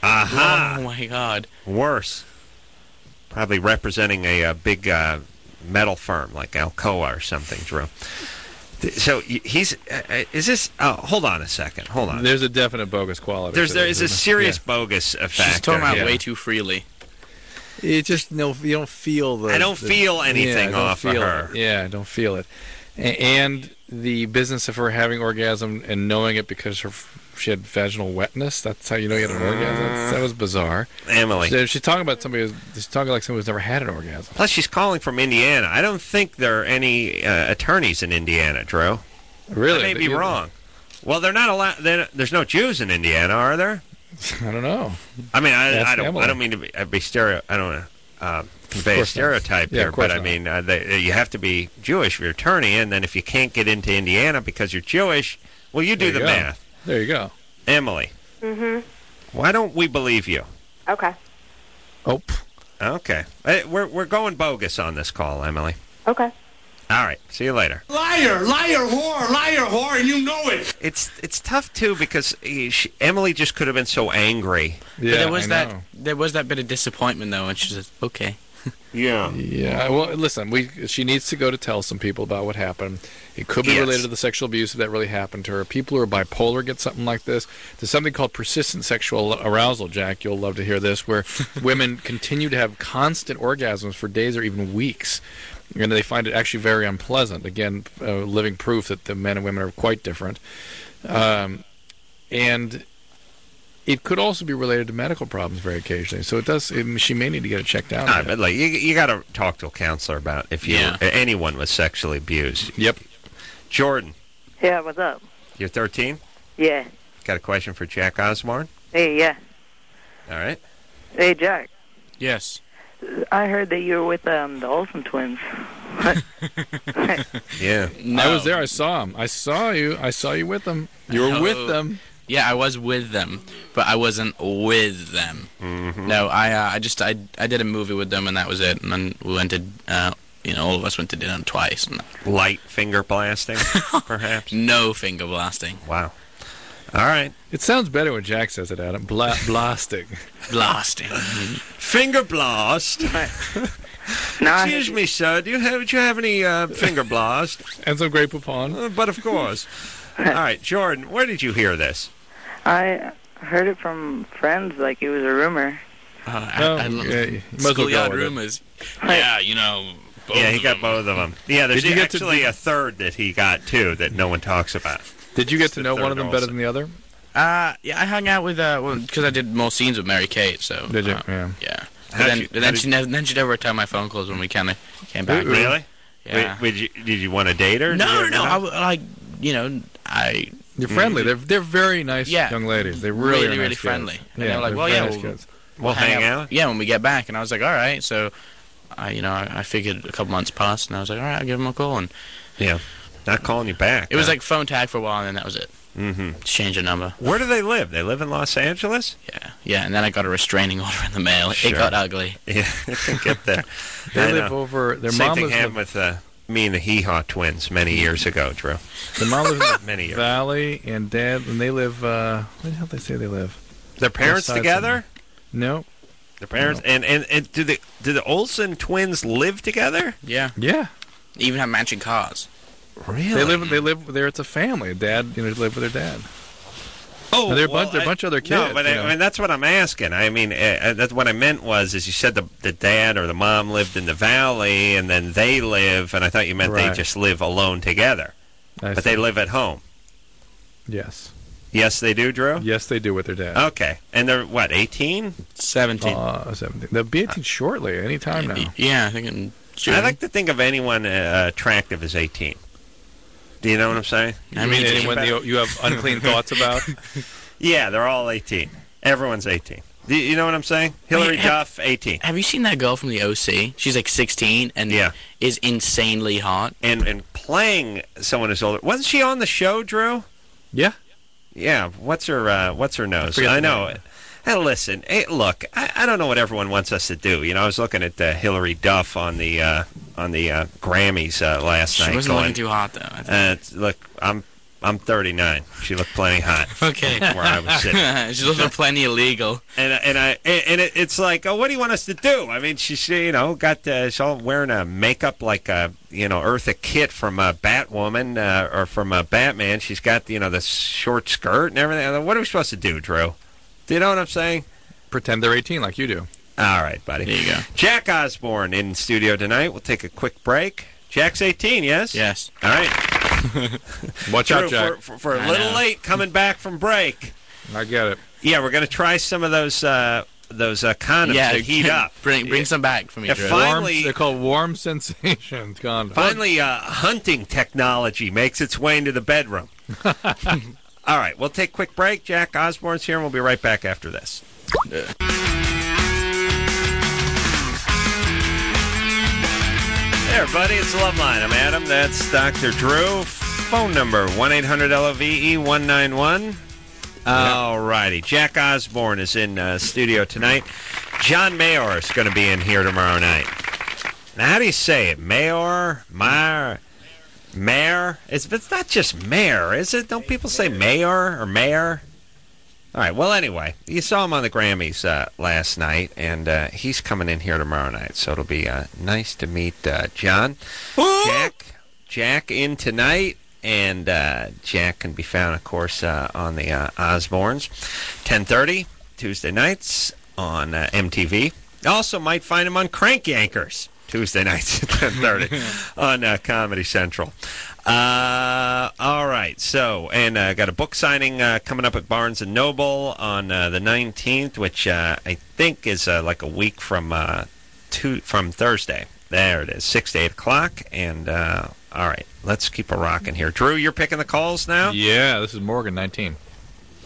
Aha! Oh my God. Worse. Probably representing a, uh big uh, metal firm like Alcoa or something, Drew. Th- So y- he's uh, uh, is this? Oh, hold on a second. Hold on. There's a definite bogus quality. There's to there this, is a isn't serious there? bogus uh, factor. She's talking about here. way too freely. Yeah. It just no. You don't feel the. I don't the- feel anything yeah, I don't off of feel her. It. Yeah, I don't feel it. A- And the business of her having orgasm and knowing it because her she had vaginal wetness. That's how you know you had an orgasm. That's, that was bizarre. Emily. So she's talking about somebody. Who's, she's talking like somebody who's never had an orgasm. Plus, she's calling from Indiana. I don't think there are any uh, attorneys in Indiana, Drew. Really? I may be You- wrong. Well, they're not allowed. they're- There's no Jews in Indiana, are there? I don't know. I mean, I, Ask I don't. Emily. I don't mean to be, uh, be stereo. I don't want to uh, convey a course not. stereotype Yeah, here, of course but I not. mean, uh, they, you have to be Jewish if you're attorney, and then if you can't get into Indiana because you're Jewish, well, you do There the you go. math. There you go. Emily, Mhm. why don't we believe you? Okay. Oh, Okay, Hey, we're we're going bogus on this call, Emily. Okay. All right, see you later. Liar, liar, whore, liar, whore, and you know it. It's it's tough too because eh, she, Emily just could have been so angry. yeah. but there was I that. know. There was that bit of disappointment though, and she said, "Okay." Yeah. Yeah, well, listen, we she needs to go to tell some people about what happened. It could be Yes. related to the sexual abuse that really happened to her. People who are bipolar get something like this. There's something called persistent sexual arousal, Jack. You'll love to hear this, where women continue to have constant orgasms for days or even weeks. And they find it actually very unpleasant. Again, uh, living proof that the men and women are quite different. Um, and it could also be related to medical problems very occasionally. So it does. It, she may need to get it checked out. All right, but like you, you got to talk to a counselor about if you Yeah. anyone was sexually abused. Yep. Jordan, Yeah, what's up? you're thirteen. Yeah. got a question for Jack Osborne? Hey, yeah. All right. Hey, Jack. Yes. I heard that you were with um, the Olsen twins. Yeah. No. I was there. I saw him. I saw you. I saw you with them. You were No. with them. Yeah, I was with them, but I wasn't with them. Mm-hmm. No, I uh, I just I I did a movie with them, and that was it. And then we went to uh, you know, all of us went to dinner twice. And Light finger blasting, perhaps? no finger blasting. Wow. All right. It sounds better when Jack says it, Adam. Bla- blasting. Blasting. Finger blast. Now, Excuse me, sir. Do you have, do you have any uh, finger blast? And some Grey Poupon. Uh, but of course. All right, Jordan, where did you hear this? I heard it from friends like it was a rumor. Uh, Oh, I, I love yeah, you might as well go schoolyard with it. rumors. Yeah, you know. both Yeah, he of got them. both of them. Yeah, there's Did you get to- actually a third that he got, too, that no one talks about. Did you get to The know third one of them better than the other? Uh, yeah, I hung out with uh, because I did more scenes with Mary Kate. So Did you? uh, Yeah. yeah. But How'd then, you- but how then did- she never, then she never returned my phone calls when we kind of came back. Really? Yeah. Wait, would you, did you want to date her? No, Did no, you no. ever I, w- like, you know, I You're friendly. They're they're very nice Yeah. young ladies. They really, Really, are nice really kids. friendly. And Yeah, they were like, they're well, very yeah, nice we'll- kids. We'll hang out? Yeah, when we get back, and I was like, all right. So, I, you know, I, I figured a couple months passed, and I was like, all right, I'll give him a call, and Yeah. Not calling you back. it was huh? like phone tag for a while, and then that was it. Mm-hmm. Just change the number. Where do they live? They live in Los Angeles? Yeah, yeah, and then I got a restraining order in the mail. Sure. It got ugly. Yeah, I get that. They I live know. over. Their Same mom thing lives happened in with uh, me and the Hee Haw twins many years ago, Drew. the mom lives in Many years. Valley, and dad, and they live. Uh, where the hell did they say they live? Their parents sides together? No. Their parents and, and, and do the do the Olsen twins live together? Yeah, Yeah. even have matching cars. Really? They live. They live there. It's a family. Dad, you know, live with their dad. Oh, They're a well, bunch- they're a I- bunch of other No, kids, but you I, know. I mean that's what I'm asking. I mean uh, that's what I meant was is you said the the dad or the mom lived in the valley and then they live, and I thought you meant they Right. just live alone together, I but see. they live at home. Yes. Yes, they do, Drew. Yes, they do with their dad. Okay, and they're what eighteen? Seventeen. Uh, seventeen. They'll be eighteen shortly. Any time now. Yeah, I think in June. I like to think of anyone uh, attractive as eighteen. Do you know what I'm saying? I mean, anyone you, you have unclean thoughts about? Yeah, they're all eighteen. Everyone's eighteen. Do you know what I'm saying? Hillary Wait, have- Duff, eighteen. Have you seen that girl from the O C? She's like sixteen and Yeah. is insanely hot. And and playing someone who's older. Wasn't she on the show, Drew? Yeah. Yeah. What's her uh, What's her nose? forget I the know. name. Hey, listen. Hey, look. I, I don't know what everyone wants us to do. You know, I was looking at uh, Hillary Duff on the uh, on the uh, Grammys uh, last She night. wasn't going, looking too hot though. I think. uh, it's- look, I'm I'm thirty-nine. She looked plenty hot. Okay. Where I was sitting. She's looking plenty illegal. And and I and it, it's like, oh, what do you want us to do? I mean, she's you know got uh, she's all wearing a makeup like a you know Eartha Kitt from uh, Batwoman uh, or from uh, Batman. She's got you know the short skirt and everything. What are we supposed to do, Drew? Do you know what I'm saying? Pretend they're eighteen like you do. All right, buddy. There you go. Jack Osborne in studio tonight. We'll take a quick break. Jack's eighteen, yes? Yes. All right. Watch Drew, out, Jack. for, for, for a I little know. late coming back from break. I get it. Yeah, we're going to try some of those uh, those uh, condoms Yeah. that heat up. Bring bring some back for me, Yeah, Drew. fine. Warm, Finally- they're called warm sensations condoms. Finally, uh, hunting technology makes its way into the bedroom. All right, we'll take a quick break. Jack Osborne's here, and we'll be right back after this. Hey, everybody, it's Loveline. I'm Adam. That's Doctor Drew. Phone number, one eight hundred L O V E one nine one. All righty. Jack Osborne is in uh, studio tonight. John Mayer is going to be in here tomorrow night. Now, how do you say it? Mayor? Mayor? Mayor? It's, it's not just mayor, is it? Don't people say mayor or mayor? All right. Well, anyway, you saw him on the Grammys uh, last night, and uh, he's coming in here tomorrow night. So it'll be uh, nice to meet uh, John. Jack, Jack in tonight, and uh, Jack can be found, of course, uh, on the uh, Osbournes, ten thirty Tuesday nights on uh, M T V. Also, might find him on Crank Yankers Tuesday nights at ten thirty on uh, Comedy Central. Uh, all right. So, and uh, got a book signing uh, coming up at Barnes and Noble on uh, the nineteenth, which uh, I think is uh, like a week from uh, two from Thursday. There it is, six to eight o'clock. And uh, all right, let's keep a rocking here. Drew, you're picking the calls now. Yeah, this is Morgan, nineteen.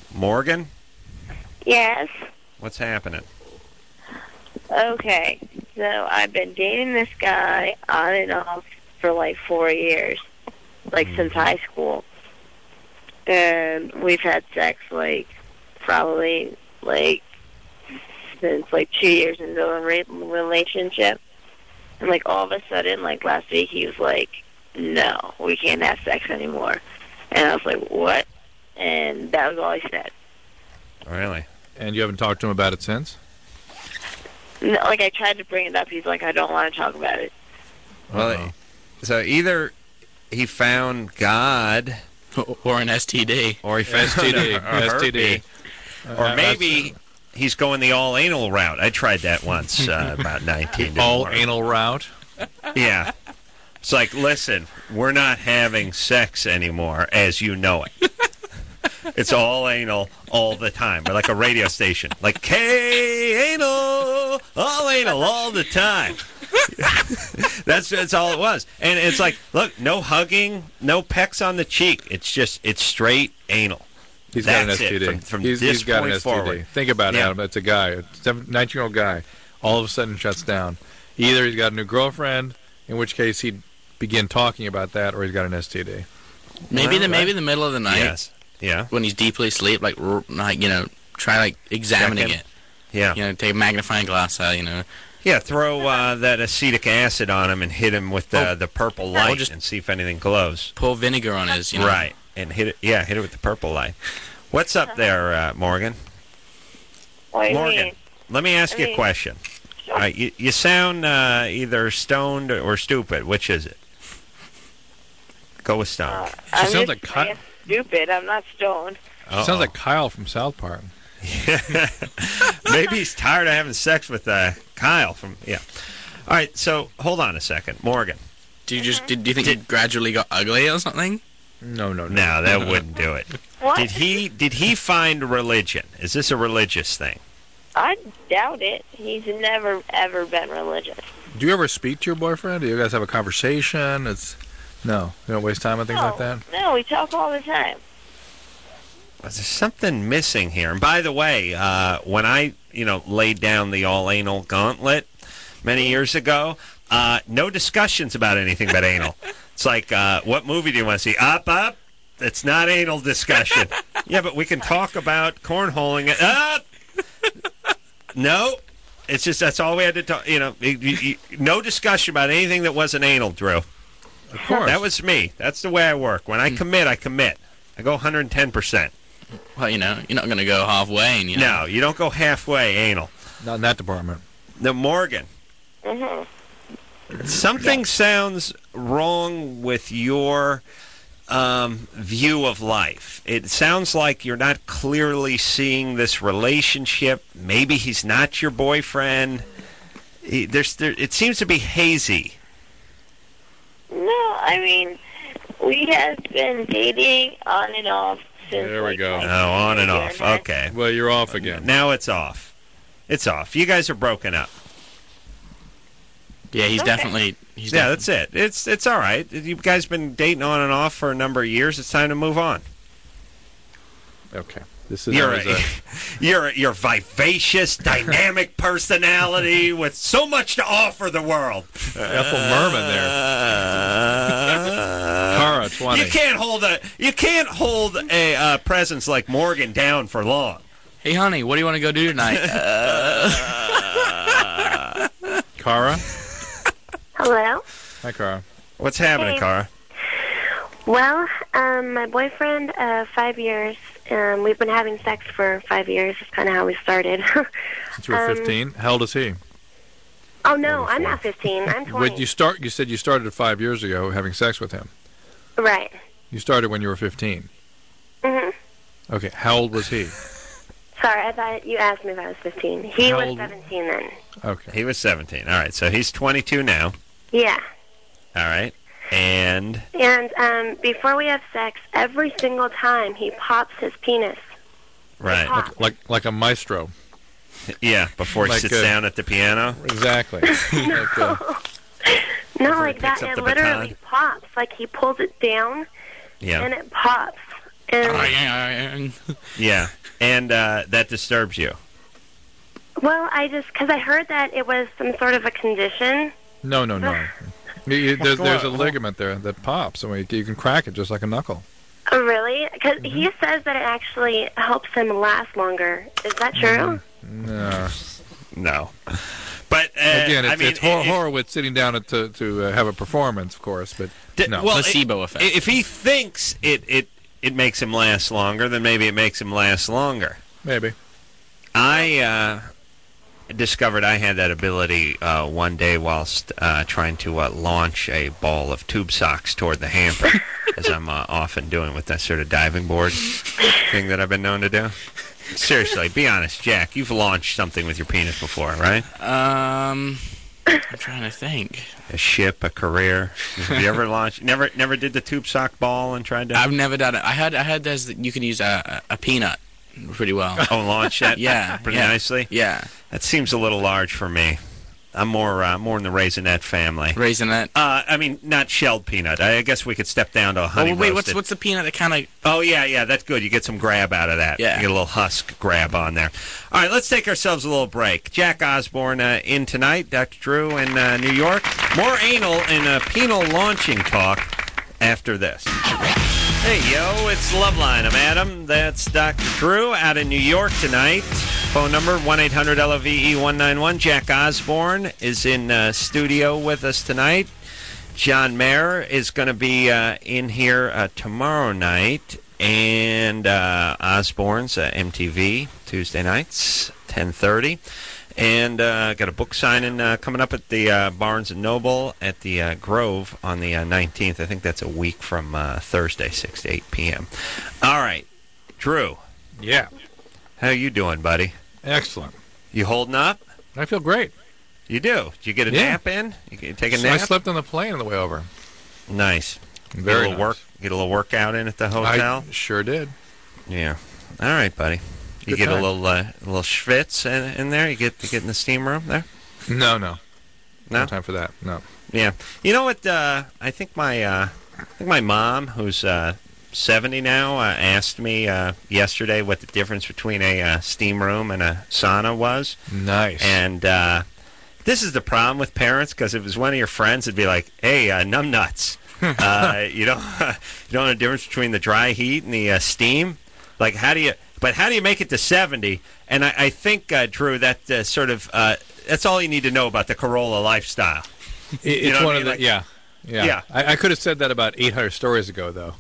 Morgan, Yes. what's happening? Okay. So I've been dating this guy on and off for like four years, like since high school, and we've had sex like probably like since like two years into a re- relationship, and like all of a sudden, like last week, he was like, "No, we can't have sex anymore," and I was like, "What?" And that was all he said. Really? And you haven't talked to him about it since? No, like I tried to bring it up, he's like, "I don't want to talk about it." Well, so either he found God, or an S T D, or he found S T D, a S T D. herpes, or maybe he's going the all anal route. I tried that once, uh, about nineteen. All anal route? Yeah. It's like, listen, we're not having sex anymore as you know it. It's all anal all the time. We're like a radio station. Like, K-anal, all anal all the time. that's that's all it was. And it's like, look, no hugging, no pecks on the cheek. It's just, it's straight anal. He's That's got an S T D. it from, from he's, this he's got point an S T D. forward. Think about it, Yeah. Adam. That's a guy, a nineteen-year-old guy, all of a sudden shuts down. Either he's got a new girlfriend, in which case he'd begin talking about that, or he's got an S T D. Maybe Well, the maybe right. the middle of the night. Yes. Yeah. When he's deeply asleep, like r- like you know, try like examining Check him. it. Yeah. You know, take a magnifying glass out. You know. Yeah, throw uh, that acetic acid on him and hit him with the, Oh. the purple Or light just and see if anything glows. Pour vinegar on his. You know. Right, and hit it. Yeah, hit it with the purple light. What's up there, uh, Morgan? What do you Morgan, mean? let me ask I you a mean- question. All right, you, you sound uh, either stoned or stupid. Which is it? Go with stoned. Uh, She I'm sounds just like Ky- I guess stupid. I'm not stoned. She sounds like Kyle from South Park. Maybe he's tired of having sex with uh, Kyle from. Yeah. All right, so hold on a second, Morgan. Do you just did, do you think he gradually got ugly or something? No, no, no. No, that wouldn't do it. What? Did he? Did he find religion? Is this a religious thing? I doubt it. He's never ever been religious. Do you ever speak to your boyfriend? Do you guys have a conversation? It's no, you don't waste time on things no, like that. no, we talk all the time. There's something missing here. And by the way, uh, when I, you know, laid down the all anal gauntlet many years ago, uh, no discussions about anything but anal. It's like, uh, what movie do you want to see? Up, up. It's not anal discussion. Yeah, but we can talk about cornholing it. Up. No. It's just that's all we had to talk. You know, you, you, no discussion about anything that wasn't anal, Drew. Of course. That was me. That's the way I work. When I commit, I commit. I go one hundred ten percent. Well, you know, you're not going to go halfway. And, you know. No, you don't go halfway anal. Not in that department. The Morgan. Mm-hmm. Something sounds wrong with your um, view of life. It sounds like you're not clearly seeing this relationship. Maybe he's not your boyfriend. He, there's, there, it seems to be hazy. No, I mean, we have been dating on and off since. There we like, go. like, Oh, on and a year off. a half. Okay. Well, you're off again. Now it's off. It's off. You guys are broken up. Yeah, he's Okay. definitely. He's Yeah, defi- that's it. It's it's all right. You guys been dating on and off for a number of years. It's time to move on. Okay. This is You're that a, was a- you're a, you're vivacious, dynamic personality with so much to offer the world. Ethel Merman there. Uh, Cara, twenty. You can't hold a you can't hold a uh, presence like Morgan down for long. Hey, honey, what do you want to go do tonight? uh, Cara? Hello? Hi, Cara. What's happening, Hey. Cara? Well, um, my boyfriend, uh, five years. Um, we've been having sex for five years. That's kind of how we started. Since you were Um, fifteen. How old is he? oh, no, I'm not fifteen. I'm twenty. When you start, you said you started five years ago having sex with him. Right. You started when you were fifteen. hmm Okay. How old was he? Sorry, I thought you asked me if I was fifteen. He How was old- seventeen then. Okay. He was seventeen. All right, so he's twenty-two now. Yeah. All right, and And um, before we have sex, every single time he pops his penis. right, Pop. Like like a maestro. yeah. Before he Like sits a- down at the piano. Exactly. Like, uh, No, Before he like that. picks up It the literally baton. pops. Like he pulls it down Yeah. and it pops. And, Yeah, and uh, that disturbs you. well, I just, because I heard that it was some sort of a condition. No, no, no. You- you- there's, there's a ligament there that pops, and you can crack it just like a knuckle. Oh, really? Because Mm-hmm. he says that it actually helps him last longer. Is that true? No. No. But, uh, Again, it's, I mean, it's Hor- it- Horowitz sitting down to to uh, have a performance, of course, but D- no. well, Placebo i- effect. If he thinks it, it, it makes him last longer, then maybe it makes him last longer. Maybe. I uh, discovered I had that ability uh, one day whilst uh, trying to uh, launch a ball of tube socks toward the hamper, as I'm uh, often doing with that sort of diving board thing that I've been known to do. Seriously, be honest, Jack. You've launched something with your penis before, right? Um, I'm trying to think. A ship, a career. Have you ever launched? Never, never did the tube sock ball and tried to. I've never done it. I heard, I heard there's you can use a, a, a peanut pretty well. Oh, launch that. Yeah, pretty yeah. nicely. Yeah, That seems a little large for me. I'm more uh, more in the raisinette family. raisinette. Uh, I mean, not shelled peanut. I guess we could step down to a honey Oh wait, what's roasted. what's the peanut that kind of? Oh yeah, yeah, that's good. You get some grab out of that. Yeah. You get a little husk grab on there. All right, let's take ourselves a little break. Jack Osborne uh, in tonight. Doctor Drew in uh, New York. More anal and uh, penal launching talk after this. Hey yo, it's Loveline. I'm Adam. That's Doctor Drew out in New York tonight. Phone number one eight hundred L O V E one nine one. Jack Osborne is in uh, studio with us tonight. John Mayer is going to be uh, in here uh, tomorrow night. And uh, Osborne's uh, M T V Tuesday nights, ten thirty. And uh, got a book signing uh, coming up at the uh, Barnes and Noble at the uh, Grove on the uh, nineteenth. I think that's a week from uh, Thursday, six to eight p.m. All right, Drew. Yeah. How you doing, buddy? Excellent. You holding up? I feel great. You do. Did you get a Yeah. nap in? You can take a So I nap? slept on the plane on the way over. Nice. Get a Very little nice. work. Get a little workout in at the hotel. I sure did. Yeah. All right, buddy. You Good get time. a little uh, a little schwitz in, in there. You get you get in the steam room there. No, no. No No time for that. No. Yeah. You know what? Uh, I think my uh, I think my mom, who's uh, seventy now, uh, asked me uh, yesterday what the difference between a uh, steam room and a sauna was. Nice. And uh, this is the problem with parents, because if it was one of your friends, it'd be like, "Hey, uh, numbnuts, uh, you don't you don't know the difference between the dry heat and the uh, steam. Like, how do you? But how do you make it to seventy?" And I, I think, uh, Drew, that uh, sort of uh, that's all you need to know about the Corolla lifestyle. It- You it's know what one I of mean? the Like- yeah, yeah. Yeah. I, I could have said that about eight hundred stories ago, though.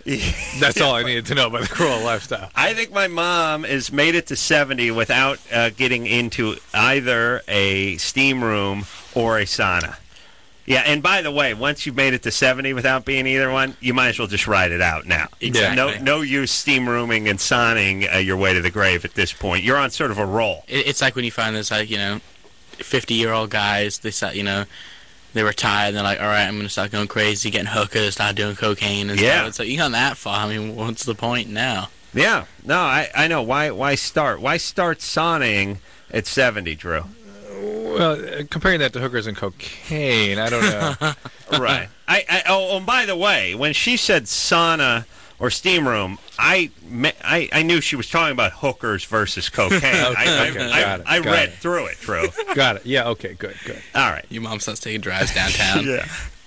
That's all I needed to know about the Corolla lifestyle. I think my mom has made it to seventy without uh, getting into either a steam room or a sauna. Yeah, and by the way, once you've made it to seventy without being either one, you might as well just ride it out now. Exactly. No, no use steam rooming and sauning uh, your way to the grave at this point. You're on sort of a roll. It, it's like when you find this, like, you know, fifty-year-old guys, they start, you know, they retire, and they're like, all right, I'm going to start going crazy, getting hookers, start doing cocaine and Yeah. stuff. It's like, you gone that far. I mean, what's the point now? Yeah, no, I, I know. Why why start? Why start sauning at seventy, Drew? Well, uh, comparing that to hookers and cocaine, I don't know. Right. I, I oh, and by the way, when she said sauna or steam room, I, me- I I knew she was talking about hookers versus cocaine. I, okay, I, got it, I, I got read it. through it, Drew. Got it. Yeah. Okay. Good. Good. All right. Your mom starts taking drives downtown. Yeah.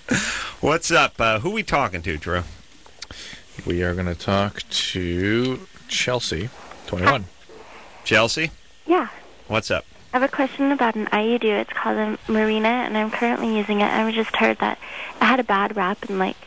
What's up? Uh, who we talking to, Drew? We are going to talk to Chelsea, twenty-one. Chelsea? Yeah. What's up? I have a question about an I U D. It's called a Marina, and I'm currently using it. I just heard that it had a bad rap in, like,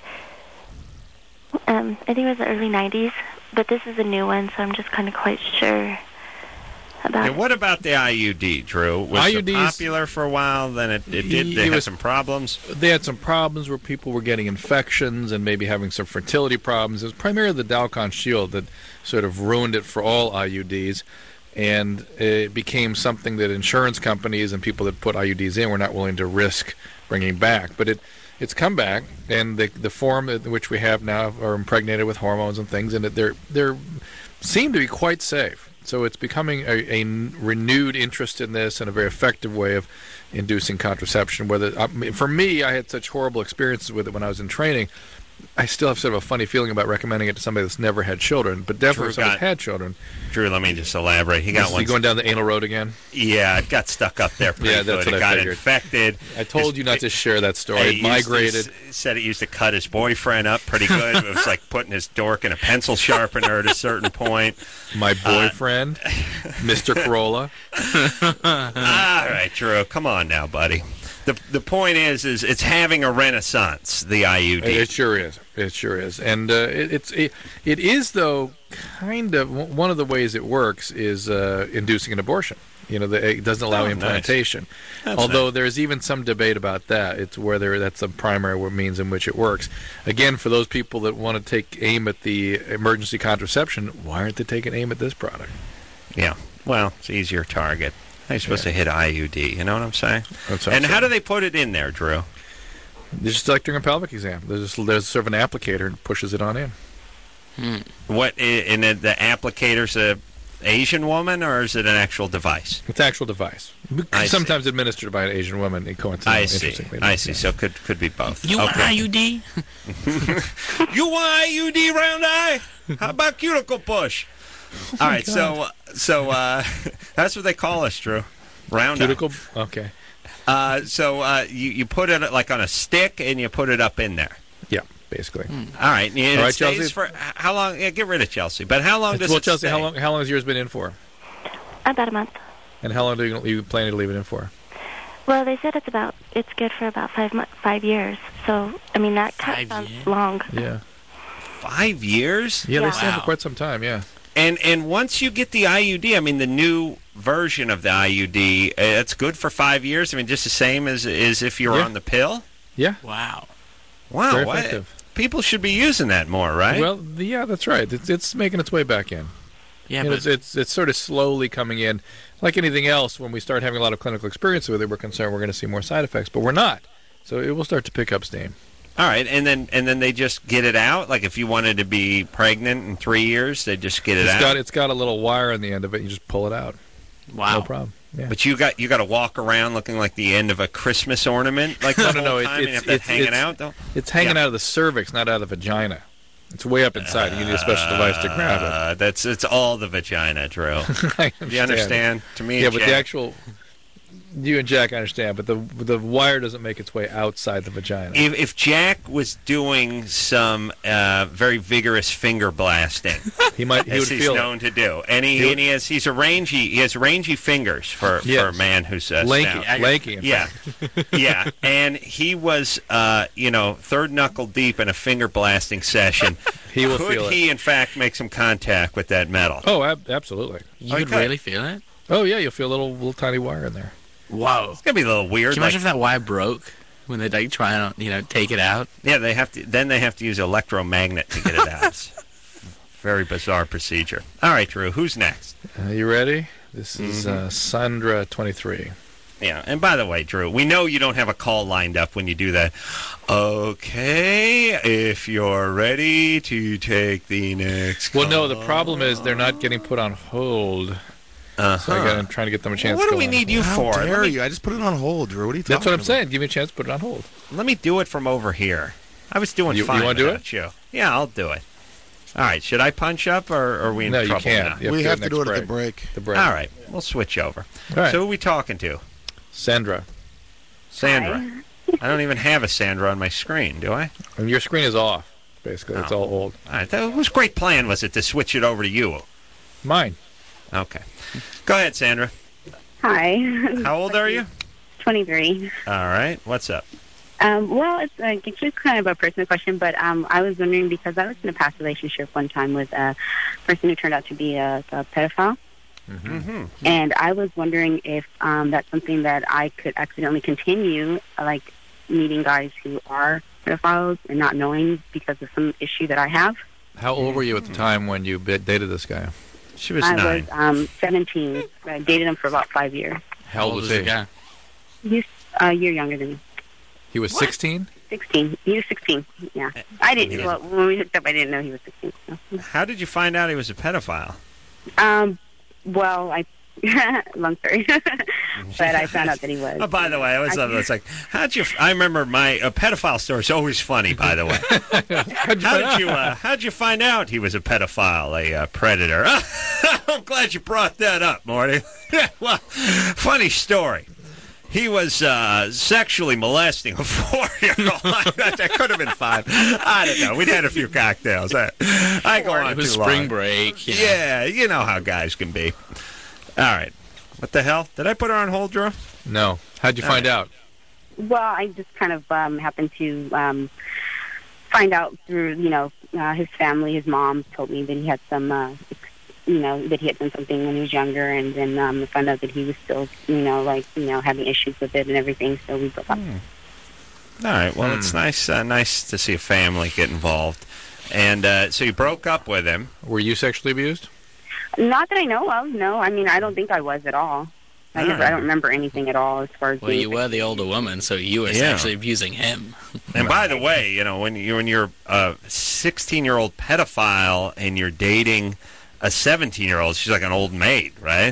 um, I think it was the early nineties, but this is a new one, so I'm just kind of quite sure about And what about the I U D, Drew? Was I it U Ds popular for a while? Then it, it did. They It had was- some problems. They had some problems where people were getting infections and maybe having some fertility problems. It was primarily the Dalcon Shield that sort of ruined it for all I U Ds. And it became something that insurance companies and people that put I U Ds in were not willing to risk bringing back. But it it's come back, and the the form in which we have now are impregnated with hormones and things, and they're they're seem to be quite safe. So it's becoming a, a renewed interest in this and a very effective way of inducing contraception. Whether I mean, for me, I had such horrible experiences with it when I was in training I still have sort of a funny feeling about recommending it to somebody that's never had children, but definitely Drew if somebody's got- had children. Drew, let me just elaborate. He got Is one. he going down the anal road again? Yeah, it got stuck up there pretty Yeah, that's good. what It I got figured. infected. I told His- you not to share that story. He It used to migrated. s- said it used to cut his boyfriend up pretty good. It was like putting his dork in a pencil sharpener at a certain point. My boyfriend, Mister Corolla. All right, Drew, come on now, buddy. The the point is, is it's having a renaissance, the I U D. It sure is. It sure is. And uh, it, it's it, it is though kind of one of the ways it works is uh, inducing an abortion. You know, the, it doesn't allow Oh, nice. implantation. That's Although nice. there's even some debate about that. It's whether that's the primary means in which it works. Again, for those people that want to take aim at the emergency contraception, why aren't they taking aim at this product? Yeah. Well, it's an easier target. They're supposed Yeah. to hit I U D. You know what I'm saying? That's what I'm and how saying. do they put it in there, Drew? It's just like during a pelvic exam. There's just, there's sort of an applicator and pushes it on in. Hmm. What? i- And the the applicator's a Asian woman, or is it an actual device? It's an actual device. I see. Sometimes administered by an Asian woman. It coincidentally, I see. interestingly I enough. see. So could could be both. You okay. I U D? You want I U D round eye? How about cuticle push? All right, so so uh, that's what they call us, Drew. Round Cuticle. Okay. eye. Uh, so uh, you you put it like on a stick and you put it up in there. Yeah, basically. All right, and it All right, stays Chelsea? for how long? Yeah, get rid of Chelsea. But how long does well, it Chelsea, stay? how long? How long has yours been in for? About a month. And how long do you, you planning to leave it in for? Well, they said it's about it's good for about five mo- five years. So I mean that kind Five of sounds years? long. Yeah. Five years? Yeah, they Yeah. stand for Wow. quite some time. Yeah. And and once you get the I U D, I mean the new version of the I U D, uh, it's good for five years. I mean just the same as as if you were Yeah. on the pill. Yeah. Wow. Wow, Very what- effective. people should be using that more, right? Well, the, yeah, that's right. It's it's making its way back in. Yeah, You know, but it's, it's it's sort of slowly coming in. Like anything else, when we start having a lot of clinical experience with it, we're concerned we're going to see more side effects, but we're not. So it will start to pick up steam. All right, and then and then they just get it out. Like if you wanted to be pregnant in three years, they just get it It's out. got it's got a little wire on the end of it. You just pull it out. wow. No problem. Yeah. But you got you got to walk around looking like the end of a Christmas ornament, like No, the no, whole no, it- time, and it's- have that it's- hanging it's- out. Though. It's hanging Yeah. out of the cervix, not out of the vagina. It's way up inside. You need a special device to grab it. Uh, that's it's all the vagina, Drew. I Do you understand? To me, Yeah, but Jack, the actual you and Jack understand, but the the wire doesn't make its way outside the vagina. If, if Jack was doing some uh, very vigorous finger blasting, He might he as would he's feel known it. to do, and he, He would- and he has he's a rangy he has rangy fingers for, Yes. for a man who's uh, lanky, stout. lanky. In Yeah, fact. yeah, and he was, uh, you know, third knuckle deep in a finger blasting session. He will Could feel he, it. in fact, make some contact with that metal? Oh, ab- absolutely. You could Okay. really feel it? Oh yeah, you'll feel a little little tiny wire in there. Wow. It's gonna be a little weird. Can you like- imagine if that wire broke when they like try and you know take it out? yeah, they have to. Then they have to use electromagnet to get it out. It's a very bizarre procedure. All right, Drew. Who's next? Uh, you ready? This is Mhm. uh, Sandra twenty-three. Yeah, and by the way, Drew, we know you don't have a call lined up when you do that. Okay, if you're ready to take the next call. Well, no, the problem is they're not getting put on hold. Uh-huh. So I got, I'm trying to get them a chance. What to do go we on need hold. you How for? dare Let me, you? I just put it on hold, Drew. What are you talking That's what I'm about? saying. Give me a chance to put it on hold. let me do it from over here. I was doing You- you fine wanna do without you. Yeah, I'll do it. All right, should I punch up, or, or are we in No, you trouble can't. now? You We to have do to do it next at the break. The break. All right, we'll switch over. All right. So who are we talking to? Sandra. Sandra. I don't even have a Sandra on my screen, do I? And your screen is off. Basically, it's Oh. all old. All right, that, whose great plan was it to switch it over to you? Mine. Okay. Go ahead, Sandra. Hi. How old are you? twenty-three. All right, what's up? Um, well, it's, uh, it's just kind of a personal question, but um, I was wondering because I was in a past relationship one time with a person who turned out to be a, a pedophile, Mm-hmm. and I was wondering if um, that's something that I could accidentally continue, uh, like meeting guys who are pedophiles and not knowing because of some issue that I have. How old were you at the time when you bit- dated this guy? She was I nine. was um, seventeen. I dated him for about five years. How old was he? the guy? He's a year younger than me. He was sixteen? sixteen. He was sixteen, yeah. I He didn't, was- well, when we hooked up, I didn't know he was sixteen. So. How did you find out he was a pedophile? Um, well, I, long story. but I found out that he was. Oh, by the way, I was I- it's like, how'd you? I remember my a pedophile story is always funny. By the way, how did you? Uh, how'd you find out he was a pedophile, a uh, predator? I'm glad you brought that up, Morty. Well, funny story. He was uh, sexually molesting a four-year-old. That could have been five. I don't know. We'd had a few cocktails. I, I go on It was too spring long. break. You know. Yeah, you know how guys can be. All right. What the hell? Did I put her on hold, Drew? No. How'd you All find right. out? Well, I just kind of um, happened to um, find out through, you know, uh, his family. His mom told me that he had some, uh, ex- you know, that he had done something when he was younger, and then um, I found out that he was still, you know, like, you know, having issues with it and everything. So we broke up. Hmm. All right. Well, Hmm. it's nice, uh, nice to see a family get involved. And uh, so you broke up with him. Were you sexually abused? Not that I know of. No, I mean, I don't think I was at all. I All never, right. I don't remember anything at all as far as. Well, being you were the older woman, so you were Yeah. actually abusing him. And by the way, you know, when you when you're a sixteen-year-old pedophile and you're dating a seventeen-year-old, she's like an old maid, right?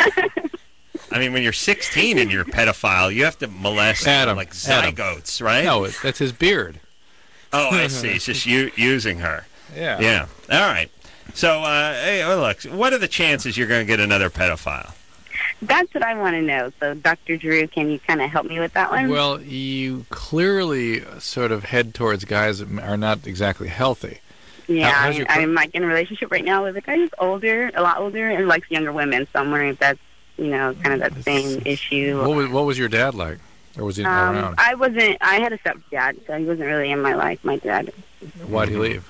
I mean, when you're sixteen and you're a pedophile, you have to molest Adam, like Adam. zygotes, right? No, it, that's his beard. Oh, I see. It's just you using her. Yeah. Yeah. All right. So, uh, hey, oh, look, what are the chances you're going to get another pedophile? That's what I want to know. So, Doctor Drew, can you kind of help me with that one? Well, you clearly sort of head towards guys that are not exactly healthy. yeah, how- how's I, your I'm like in a relationship right now with a guy who's older, a lot older, and likes younger women. So I'm wondering if that's, you know, kind of that same issue. What was, what was your dad like? Or was he Um, around? I wasn't. I had a stepdad, so he wasn't really in my life. My dad. Why'd he leave?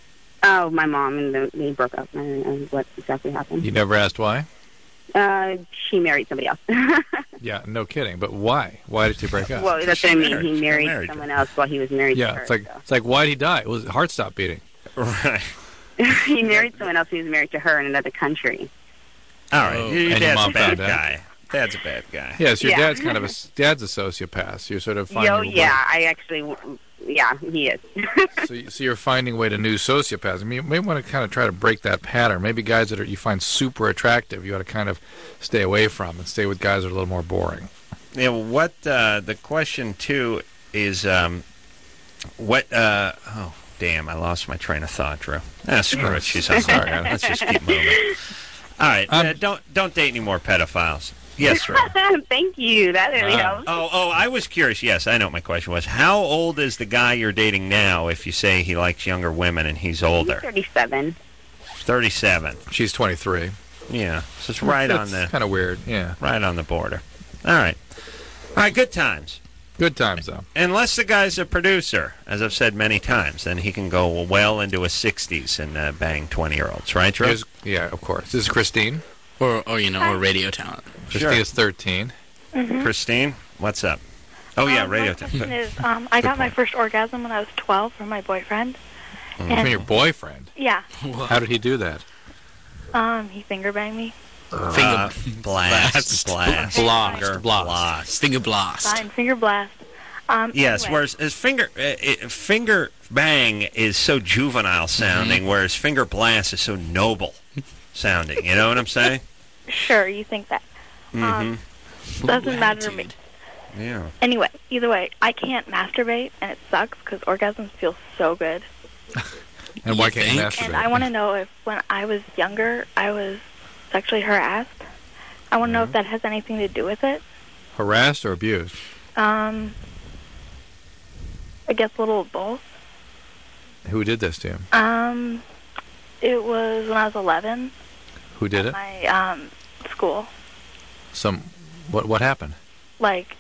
Oh, my mom and the, they broke up. I don't know what exactly happened. You never asked why? Uh, she married somebody else. Yeah, no kidding. But why? Why did you break up? Well, that's what I mean. married- He she married, married someone else while he was married yeah, to her. it's like so. it's like why'd he die? It was heart stopped beating. Right. He married someone else who was married to her in another country. All right. Oh. Your, your And your dad's mom a bad found out. guy. Dad's a bad guy. Yes, your Yeah. dad's kind of a dad's a sociopath. You're sort of finding Yo, a way- yeah, I actually, yeah, he is. So, you- so you're finding a way to new sociopaths. I mean, you may want to kind of try to break that pattern. Maybe guys that are, you find super attractive, you ought to kind of stay away from and stay with guys that are a little more boring. Yeah, well, what uh, the question too is, um, what? Uh, oh, damn! I lost my train of thought, Drew. Ah, screw it. She's on. Sorry, Sorry. Adam. Let's just keep moving. All right. Um, uh, don't don't date any more pedophiles. Yes, Drew. Thank you. That really Wow. helps. Oh, oh! I was curious. Yes, I know what my question was. How old is the guy you're dating now? If you say he likes younger women and he's He's older, thirty-seven. thirty-seven. She's twenty-three. Yeah, so it's right on the kind of weird. Yeah, right on the border. All right. All right. Good times. good times though. Unless the guy's a producer, as I've said many times, then he can go well into his sixties and uh, bang twenty-year-olds, right, Drew? Here's- yeah, of course. This is Christine. Or, or you know, or radio talent. Christine is thirteen. Mm-hmm. Christine, what's up? Oh, yeah, um, radio. My question is, um, I Good got my point. first orgasm when I was twelve from my boyfriend. From And your boyfriend. yeah, How did he do that? um, he finger banged me. Uh, blast, Blast. blast, Blast. Finger Blast. blast. Finger blast. Fine, finger blast. Um, Yes, anyway, whereas his finger uh, it, finger bang is so juvenile sounding, Mm-hmm. whereas finger blast is so noble sounding. You know what I'm saying? sure, you think that. Mm-hmm. Um, doesn't matter to me. Yeah. Anyway, either way, I can't masturbate, and it sucks because orgasms feel so good. And why You can't you think? masturbate? And I want to know if when I was younger, I was sexually harassed. I want to know if that has anything to do with it. Harassed or abused? Um, I guess a little of both. Who did this to you? Um, it was when I was eleven. Who did it? My um school, Some. What what happened? like,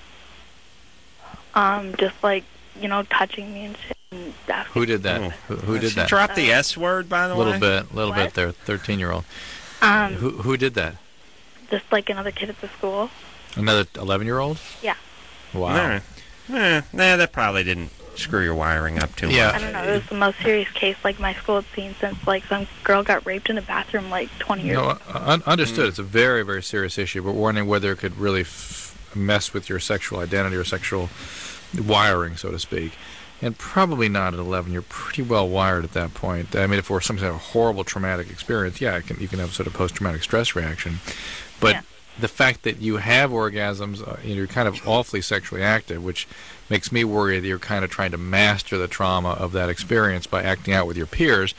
um, just like you know, touching me and shit. And asking Who did that? Oh. Who, who did She that? dropped the S word, by the A way. little bit, a little What? bit there. Thirteen-year-old. Um, Who who did that? just like another kid at the school. Another eleven-year-old? Yeah. Wow. All right. Eh, nah, that probably didn't screw your wiring up too Yeah. I don't know. It was the most serious case like my school had seen since like some girl got raped in a bathroom like twenty years No, ago. uh, un- understood. It's a very, very serious issue. But wondering whether it could really f- mess with your sexual identity or sexual wiring, so to speak. And probably not at eleven. You're pretty well wired at that point. I mean, if it were some kind of horrible traumatic experience, yeah, it can, you can have sort of post-traumatic stress reaction. But Yeah. the fact that you have orgasms, uh, you know, you're kind of awfully sexually active, which makes me worry that you're kind of trying to master the trauma of that experience by acting out with your peers.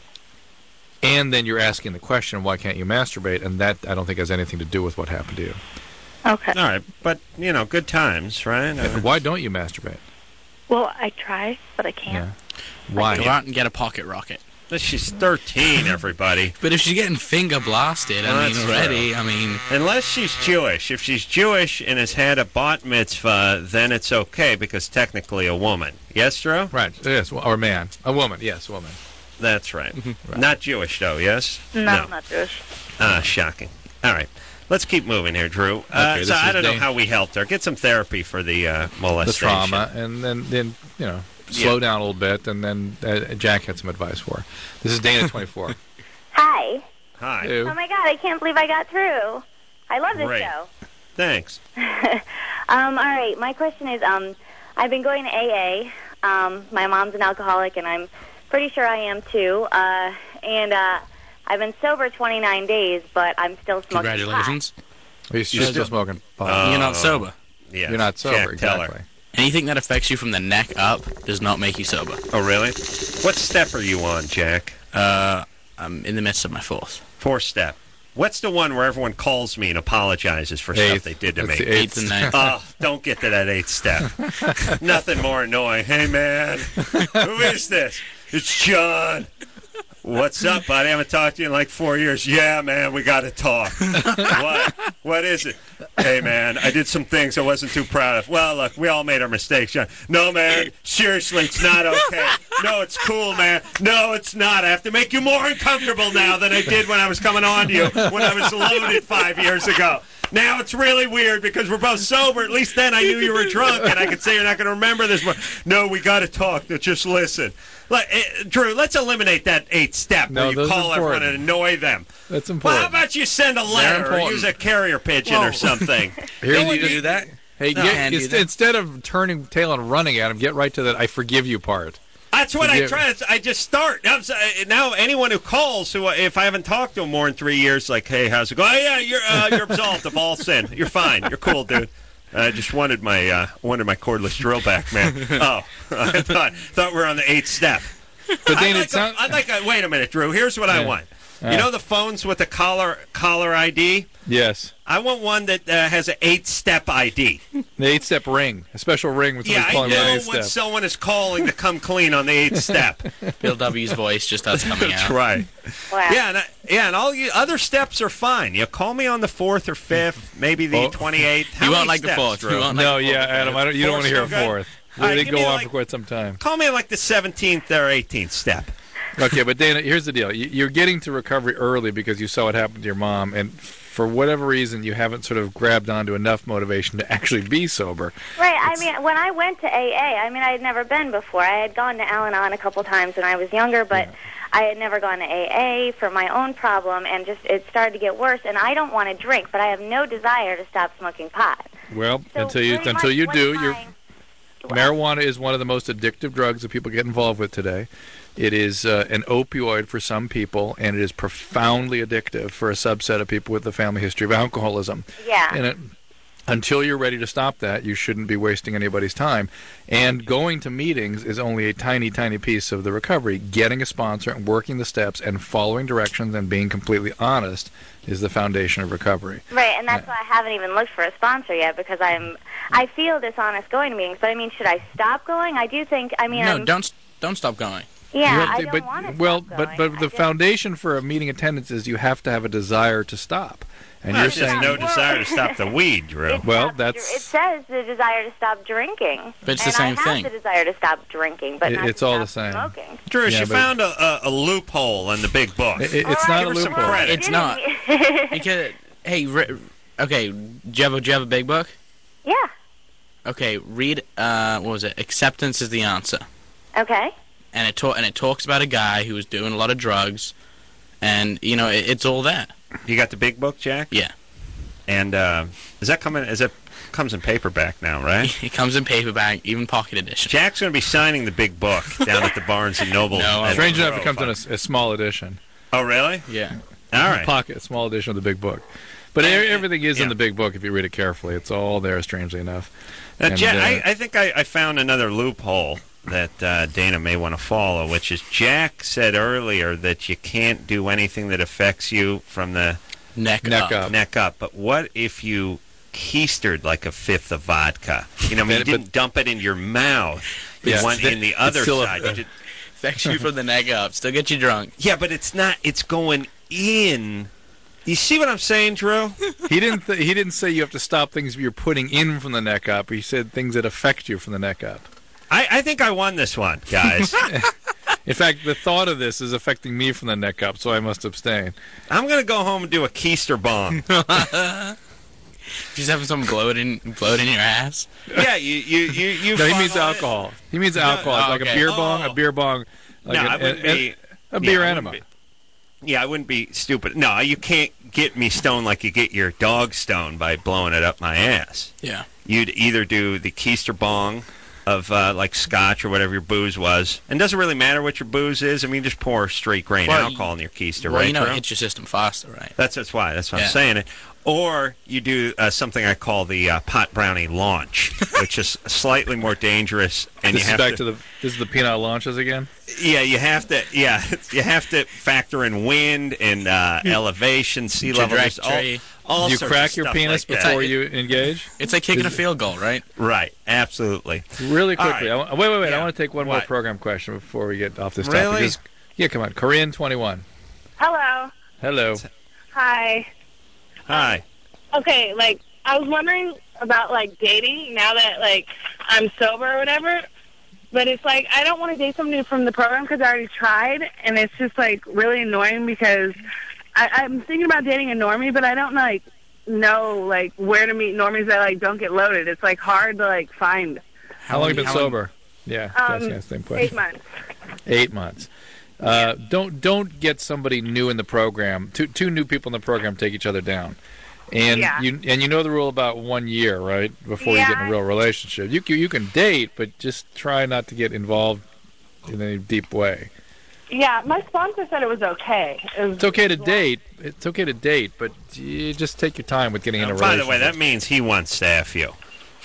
And then you're asking the question, why can't you masturbate? And that, I don't think, has anything to do with what happened to you. Okay. All right, but, you know, good times, right? Uh, why don't you masturbate? Well, I try, but I can't. Yeah. Why? Go out and get a pocket rocket. She's thirteen, everybody. But if she's getting finger blasted, Well, I mean, that's already, true. I mean... Unless she's Jewish. If she's Jewish and has had a bat mitzvah, then it's okay, because technically a woman. Yes, Drew? Right, yes, or a man. A woman, yes, a woman. That's right. Right. Not Jewish, though, yes? No, no. not Jewish. Ah, shocking. All right. Let's keep moving here, Drew. Uh, Okay, so this I is don't know Dan- how we helped her. Get some therapy for the uh, The molestation. trauma, and then, then you know, slow Yeah. down a little bit, and then uh, Jack had some advice for her. This is Dana, twenty-four. Hi. Hi. Ew. Oh my God, I can't believe I got through. I love this Great. show. Thanks. Um, all right, my question is, um, I've been going to A A. Um, my mom's an alcoholic, and I'm pretty sure I am too. Uh, and uh, I've been sober twenty-nine days, but I'm still smoking Congratulations. You're, you're still smoking pot. Uh, You're not sober. Yeah. You're not sober, Jack, tell her. exactly. Anything that affects you from the neck up does not make you sober. Oh, really? What step are you on, Jack? Uh, I'm in the midst of my fourth. Fourth step. What's the one where everyone calls me and apologizes for Eighth. stuff they did to That's me? the eighth. Eighth and ninth. Oh, don't get to that eighth step. Nothing more annoying. Hey, man, who is this? It's John. What's up, buddy? I haven't talked to you in like four years. Yeah, man, we got to talk. What? What is it? Hey, man, I did some things I wasn't too proud of. Well, look, we all made our mistakes, John. No, man, seriously, it's not okay. No, it's cool, man. No, it's not. I have to make you more uncomfortable now than I did when I was coming on to you when I was loaded five years ago. Now it's really weird because we're both sober. At least then I knew you were drunk, and I could say you're not going to remember this one. No, we got to talk. Now just listen. Let, uh, Drew, let's eliminate that eighth step No, where you those are call everyone important. and annoy them. That's Well, important. how about you send a letter or important. use a carrier pigeon or something? Here Can we you go. do that? Hey, No. get, Can do inst- that. instead of turning tail and running at him, get right to that I forgive you part. That's what I Forgive- try. To, I just start. I'm, so- now, anyone who calls, who if I haven't talked to them more than three years, like, hey, how's it going? Oh, yeah, you're uh, you're absolved of all sin. You're fine. You're cool, dude. I just wanted my uh, wanted my cordless drill back, man. Oh, I thought thought we were on the eighth step. But I'd Dana, like, it's not. a, I'd like a, wait a minute, Drew. Here's what I Yeah. want. Yeah. You know the phones with the collar collar I D? Yes, I want one that uh, has an eight-step I D. the eight-step ring, a special ring with Yeah, somebody I calling about know eight when step. someone is calling to come clean on the eighth step. Bill W's voice just starts coming That's out. right. Wow. Yeah, and I, yeah, and all you other steps are fine. You call me on the fourth or fifth, maybe the Oh. twenty-eighth. How You many won't like the steps, fourth. Drew? You won't like No, the yeah, fourth. Adam, I don't, you don't want to hear a Four's no good? fourth. All right, they give go me on like- for quite some time. Call me like the seventeenth or eighteenth step. Okay, but Dana, here's the deal. You- You're getting to recovery early because you saw what happened to your mom, and for whatever reason, you haven't sort of grabbed onto enough motivation to actually be sober. Right. I mean, when I went to A A, I mean, I had never been before. I had gone to Al-Anon a couple times when I was younger, but I had never gone to A A for my own problem, and just it started to get worse. And I don't want to drink, but I have no desire to stop smoking pot. Well, So until you pretty until much you one do, you're, time- marijuana is one of the most addictive drugs that people get involved with today. It is uh, an opioid for some people, and it is profoundly addictive for a subset of people with a family history of alcoholism. Yeah. And it, until you're ready to stop that, you shouldn't be wasting anybody's time. And going to meetings is only a tiny, tiny piece of the recovery. Getting a sponsor and working the steps and following directions and being completely honest is the foundation of recovery. Right, and that's why I haven't even looked for a sponsor yet, because I'm, I feel dishonest going to meetings. But I mean, should I stop going? I do think. I mean, No, I'm, don't don't stop going. Yeah, You have I to- don't but, want to well, stop but going. but I the just- foundation for a meeting attendance is you have to have a desire to stop. And Well, you're there's saying no desire to stop the weed, Drew. It Well, stops- that's- It says the desire to stop drinking. But it's the and same I thing. have the desire to stop drinking, but It- not it's to all stop the same. smoking. Drew, Yeah, she but- found a, a, a loophole in the big book. It- it- All it's right, not a Give her some loophole. credit. It's not. Because hey, re- okay, do you have a, do you have a big book? Yeah. Okay, read. Uh, what was it? Acceptance is the answer. Okay. And it ta- and it talks about a guy who was doing a lot of drugs, and you know it, it's all that. You got the big book, Jack? Yeah. And uh, is that coming? Is it comes in paperback now, right? It comes in paperback, even pocket edition. Jack's going to be signing the big book down at the Barnes and Noble. No, at Strange enough, Grove. it comes in a, a small edition. Oh, really? Yeah. All right. Pocket, a small edition of the big book. But And- e- everything is yeah. in the big book if you read it carefully. It's all there, strangely enough. Now, And, Jack, uh, I, I think I, I found another loophole that uh, Dana may want to follow, which is Jack said earlier that you can't do anything that affects you from the Neck, Neck up. up. neck up. But what if you keistered like a fifth of vodka? You know, I mean, you But- didn't dump it in your mouth. You Yeah, went it's- in the it's other still a- side. You did- Affects you from the neck up. Still get you drunk. yeah, but it's not. It's going in. You see what I'm saying, Drew? he didn't. Th- he didn't say you have to stop things you're putting in from the neck up. He said things that affect you from the neck up. I, I think I won this one, guys. In fact, the thought of this is affecting me from the neck up, so I must abstain. I'm going to go home and do a keister bong. Just having something bloat in, bloat in your ass. Yeah, you you you. you No, he means follow it. alcohol. He means No, alcohol, oh, like okay. a beer bong, Oh. a beer bong, like No, an- I wouldn't an- be a beer yeah, I enema. wouldn't be- Yeah, I wouldn't be stupid. No, you can't get me stoned like you get your dog stoned by blowing it up my ass. Yeah. You'd either do the keister bong of uh, like scotch or whatever your booze was, and it doesn't really matter what your booze is. I mean, just pour straight grain Well, alcohol in your keister, Well, right? you know, Drew? it hits your system faster, right? That's that's why. That's why Yeah. I'm saying it. Or you do uh, something I call the uh, pot brownie launch, which is slightly more dangerous, and This you is have back to, to the. This is the peanut launches again. yeah, you have to, yeah, you have to factor in wind and uh, elevation, sea level, there's all, Trajectory. all you sorts crack of your stuff penis like that. before you engage. It's like kicking Is- a field goal, right? Right, absolutely. Really All quickly, right. I wa- wait, wait, wait. Yeah. I want to take one more What? program question before we get off this Really? topic. Just- yeah, come on, Corinne, twenty-one. Hello. Hello. Hi. Hi. Okay, like, I was wondering about, like, dating now that, like, I'm sober or whatever. But it's like, I don't want to date somebody from the program because I already tried. And it's just, like, really annoying because I, I'm thinking about dating a normie, but I don't, like, know, like, where to meet normies that, like, don't get loaded. It's, like, hard to, like, find. How long have you been how long- sober? Yeah, Um, that's the same question. Eight months. Eight months. Uh, don't don't get somebody new in the program. Two two new people in the program take each other down, and Yeah. you and you know the rule about one year, right? Before you get in Yeah. a real relationship, you can, you can date, but just try not to get involved in any deep way. Yeah, my sponsor said it was okay. It was, It's okay to date. It's okay to date, but you just take your time with getting in a By relationship. the way, that means he wants to F you.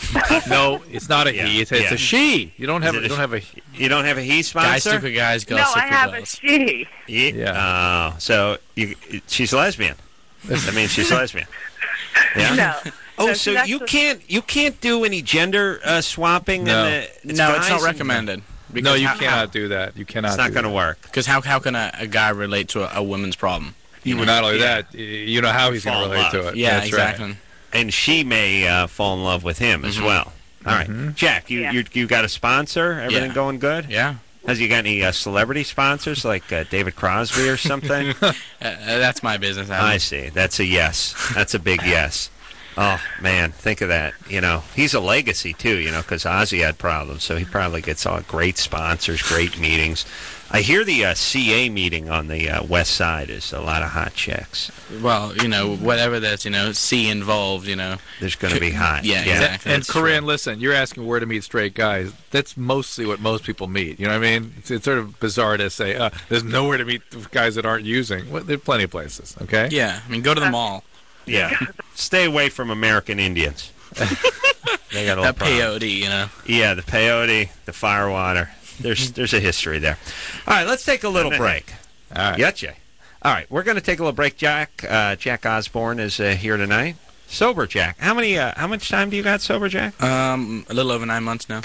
no, it's not a Yeah, he. It's, it's yeah. a she. You don't have. Is a, it you a don't have a. You don't have a he sponsor? Guys stupid guys, girls no, stupid I have a girls. she. Yeah. Yeah. Oh, so you, she's lesbian. That means she's lesbian. Yeah. No. Oh, No, so she's you actually- can't you can't do any gender uh, swapping? No. in the, No, it's guys not and- recommended. No, you how, cannot do that. You cannot. It's not do going to that. work. Because how how can a, a guy relate to a, a woman's problem? You not only Yeah. that, you know how he's going Fall to in relate love. to it. Yeah, That's right. exactly. And she may uh, fall in love with him as Mhm. well. All right, Mhm. Jack, you Yeah. you you got a sponsor? Everything Yeah. going good? Yeah, Has you got any uh, celebrity sponsors like uh, David Crosby or something? uh, that's my business. I see. That's a yes. That's a big yes. Oh man, think of that. You know, he's a legacy too. You know, because Ozzy had problems, so he probably gets all great sponsors, great meetings. I hear the uh, C A meeting on the uh, West Side is a lot of hot chicks. Well, you know, whatever there's, you know, C involved, you know. There's going to be hot. Yeah, exactly. And that's Corinne, true. listen, you're asking where to meet straight guys. That's mostly what most people meet. You know what I mean? It's, it's sort of bizarre to say, uh, there's nowhere to meet guys that aren't using. Well, there are plenty of places, okay? Yeah, I mean, go to the mall. Yeah. Stay away from American Indians. They got all That problems. peyote, you know. Yeah, the peyote, the firewater. There's there's a history there. All right, let's take a little break. All right. Gotcha. All right, we're going to take a little break. Jack uh, Jack Osborne is uh, here tonight. Sober Jack. How many? Uh, how much time do you got sober, Jack? Um, a little over nine months now.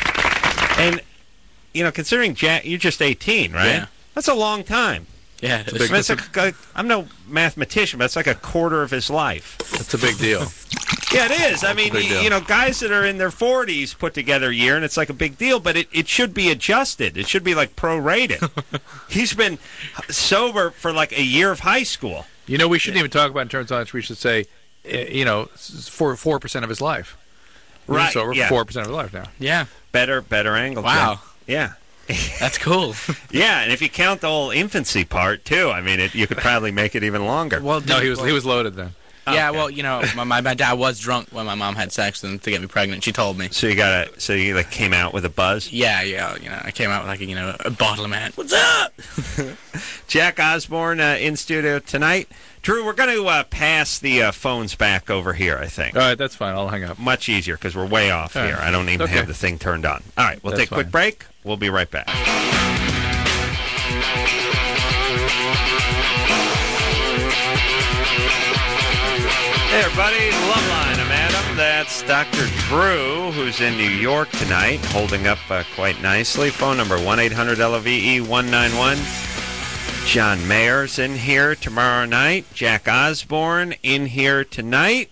And you know, considering Jack, you're just eighteen, right? Yeah. That's a long time. Yeah, I mean, it's like a- I'm no mathematician, but it's like a quarter of his life. It's a big deal. Yeah, it is. I mean, big you, deal. you know, guys that are in their forties put together a year, and it's like a big deal, but it, it should be adjusted. It should be like prorated. He's been sober for like a year of high school. You know, we shouldn't even talk about in terms of how much we should say, uh, you know, s- four four percent of his life. He's Right, sober yeah. four percent of his life now. Yeah. Better, better angle. Wow. Jack. Yeah. That's cool. Yeah, and if you count the whole infancy part too, I mean, it, you could probably make it even longer. Well, No, he was he was loaded then. Yeah, Okay. well, you know, my, my my dad was drunk when my mom had sex and to get me pregnant. She told me. So you got to, so you like came out with a buzz. Yeah, yeah, you know, I came out with like a, you know, a bottle of man. What's up? Jack Osborne uh, in studio tonight. Drew, we're going to uh, pass the uh, phones back over here, I think. All right, that's fine. I'll hang up. Much easier because we're way off All here. right. I don't even Okay. have the thing turned on. All right, we'll That's take a quick fine. break. We'll be right back. Hey, everybody. Loveline. I'm Adam. That's Doctor Drew, who's in New York tonight, holding up uh, quite nicely. Phone number one eight hundred L O V E one nine one. John Mayer's in here tomorrow night. Jack Osborne in here tonight.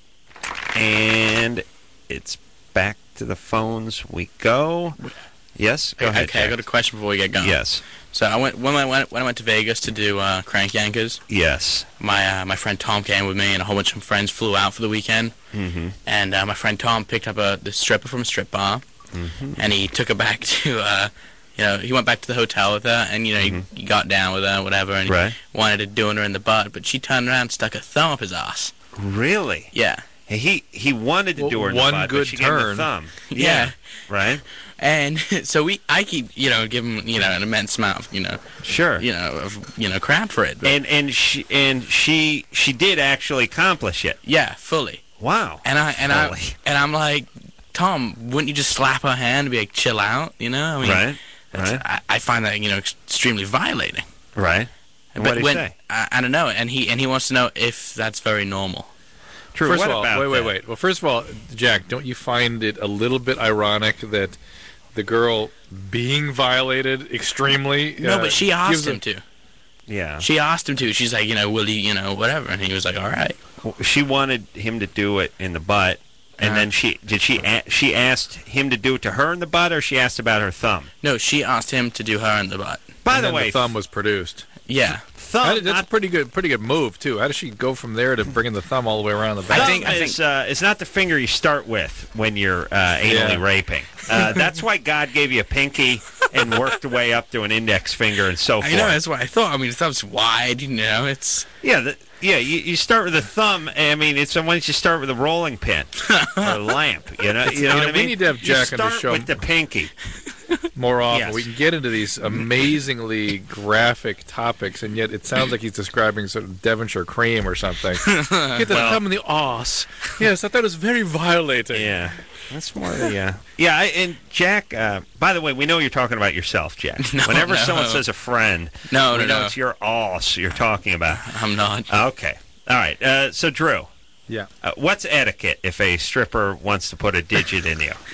And it's back to the phones we go. Yes, go ahead, Okay, I Jack. got a question before we get going. Yes. So I went when I went when I went to Vegas to do uh, Crank Yankers. Yes. My uh, my friend Tom came with me, and a whole bunch of friends flew out for the weekend. Mm-hmm. And uh, my friend Tom picked up a the stripper from a strip bar, Mm-hmm. and he took her back to uh, you know he went back to the hotel with her, and you know Mm-hmm. he, he got down with her, whatever, and Right. he wanted to doing her in the butt, but she turned around and stuck a thumb up his ass. Really? Yeah. Hey, He he wanted to Well, do her in the one butt, good but she gave him turn. the thumb. Yeah. Right? And so we, I keep, you know, giving, you know, an immense amount of, you know, Sure. you know, of, you know, crap for it. But And and she and she she did actually accomplish it. yeah, fully. Wow. And I and I Fully. and I'm like, Tom, wouldn't you just slap her hand and be like, chill out? You know, I mean, Right. that's- Right. I, I find that you know extremely violating. Right. And But what did he when, say? I, I don't know, and he and he wants to know if that's very normal. Drew, First what of all, about wait, wait, that? wait. Well, first of all, Jack, don't you find it a little bit ironic that the girl being violated extremely? No, uh, but she gives asked him a- to. Yeah. She asked him to. She's like, you know, will he, you know, whatever, and he was like, all right. She wanted him to do it in the butt, and Uh-huh. then she did she a- she asked him to do it to her in the butt, or she asked about her thumb. No, she asked him to do her in the butt. By and the then way, the thumb was produced. Yeah. thumb. How did- that's not, a pretty good, pretty good move too. How does she go from there to bringing the thumb all the way around the back? thumb think- I is uh, is not the finger you start with when you're uh, anally Yeah. raping. Uh, that's why God gave you a pinky and worked the way up to an index finger and so forth. I know, that's what I thought. I mean, the thumb's wide, you know, it's... Yeah, the, yeah. You, you start with a thumb. I mean, it's why don't you start with a rolling pin or a lamp? You know, you know You know, what I we mean. need to have You Jack on the start show. with the pinky. More often, Yes. we can get into these amazingly graphic topics, and yet it sounds like he's describing sort of Devonshire cream or something. Get the Well- thumb in the arse. Yes, I thought it was very violating. Yeah, that's more the yeah. Yeah, I, and Jack. Uh, by the way, we know you're talking about yourself, Jack. No, Whenever no. someone says a friend, No, we no, know no. it's your ass you're talking about. I'm not. Okay, all right. Uh, so, Drew, Yeah. uh, what's etiquette if a stripper wants to put a digit in you?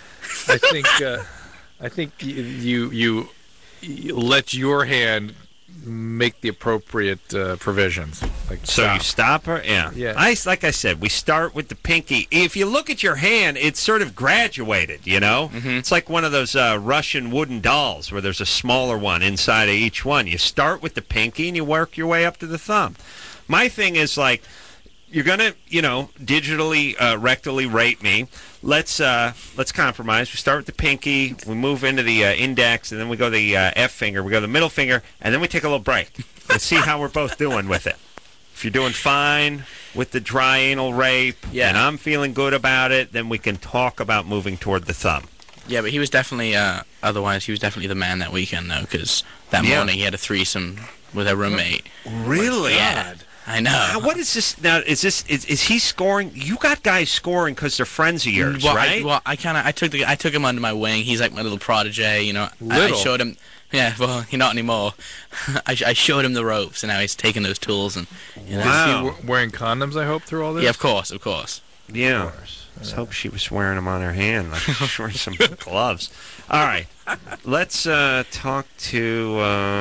I think uh, I think you, you you you let your hand make the appropriate uh, provisions. Like So stop. you stop her? Yeah. Yeah. I, like I said, we start with the pinky. If you look at your hand, it's sort of graduated, you know? Mhm. It's like one of those uh, Russian wooden dolls where there's a smaller one inside of each one. You start with the pinky and you work your way up to the thumb. My thing is like, you're going to, you know, digitally, uh, rectally rape me. Let's uh, let's compromise. We start with the pinky, we move into the uh, index, and then we go the uh, F finger, we go the middle finger, and then we take a little break and see how we're both doing with it. If you're doing fine with the dry anal rape, Yeah. and I'm feeling good about it, then we can talk about moving toward the thumb. Yeah, but he was definitely, uh, otherwise, he was definitely the man that weekend, though, because that Yeah. morning he had a threesome with a roommate. Really? Yeah. I know. Now, what is this? Now, is this is, is he scoring? You got guys scoring because they're friends of yours, well, right? I, well, I kind of, I took the, I took him under my wing. He's like my little protege, you know. I, I Little? showed him, yeah. Well, he not anymore. I, I showed him the ropes, and now he's taking those tools and, you know. Wow. Is he w- wearing condoms? I hope through all this. Yeah, of course, of course. Yeah. Let's hope she was wearing them on her hand, like she's wearing some gloves. All right, let's uh, talk to.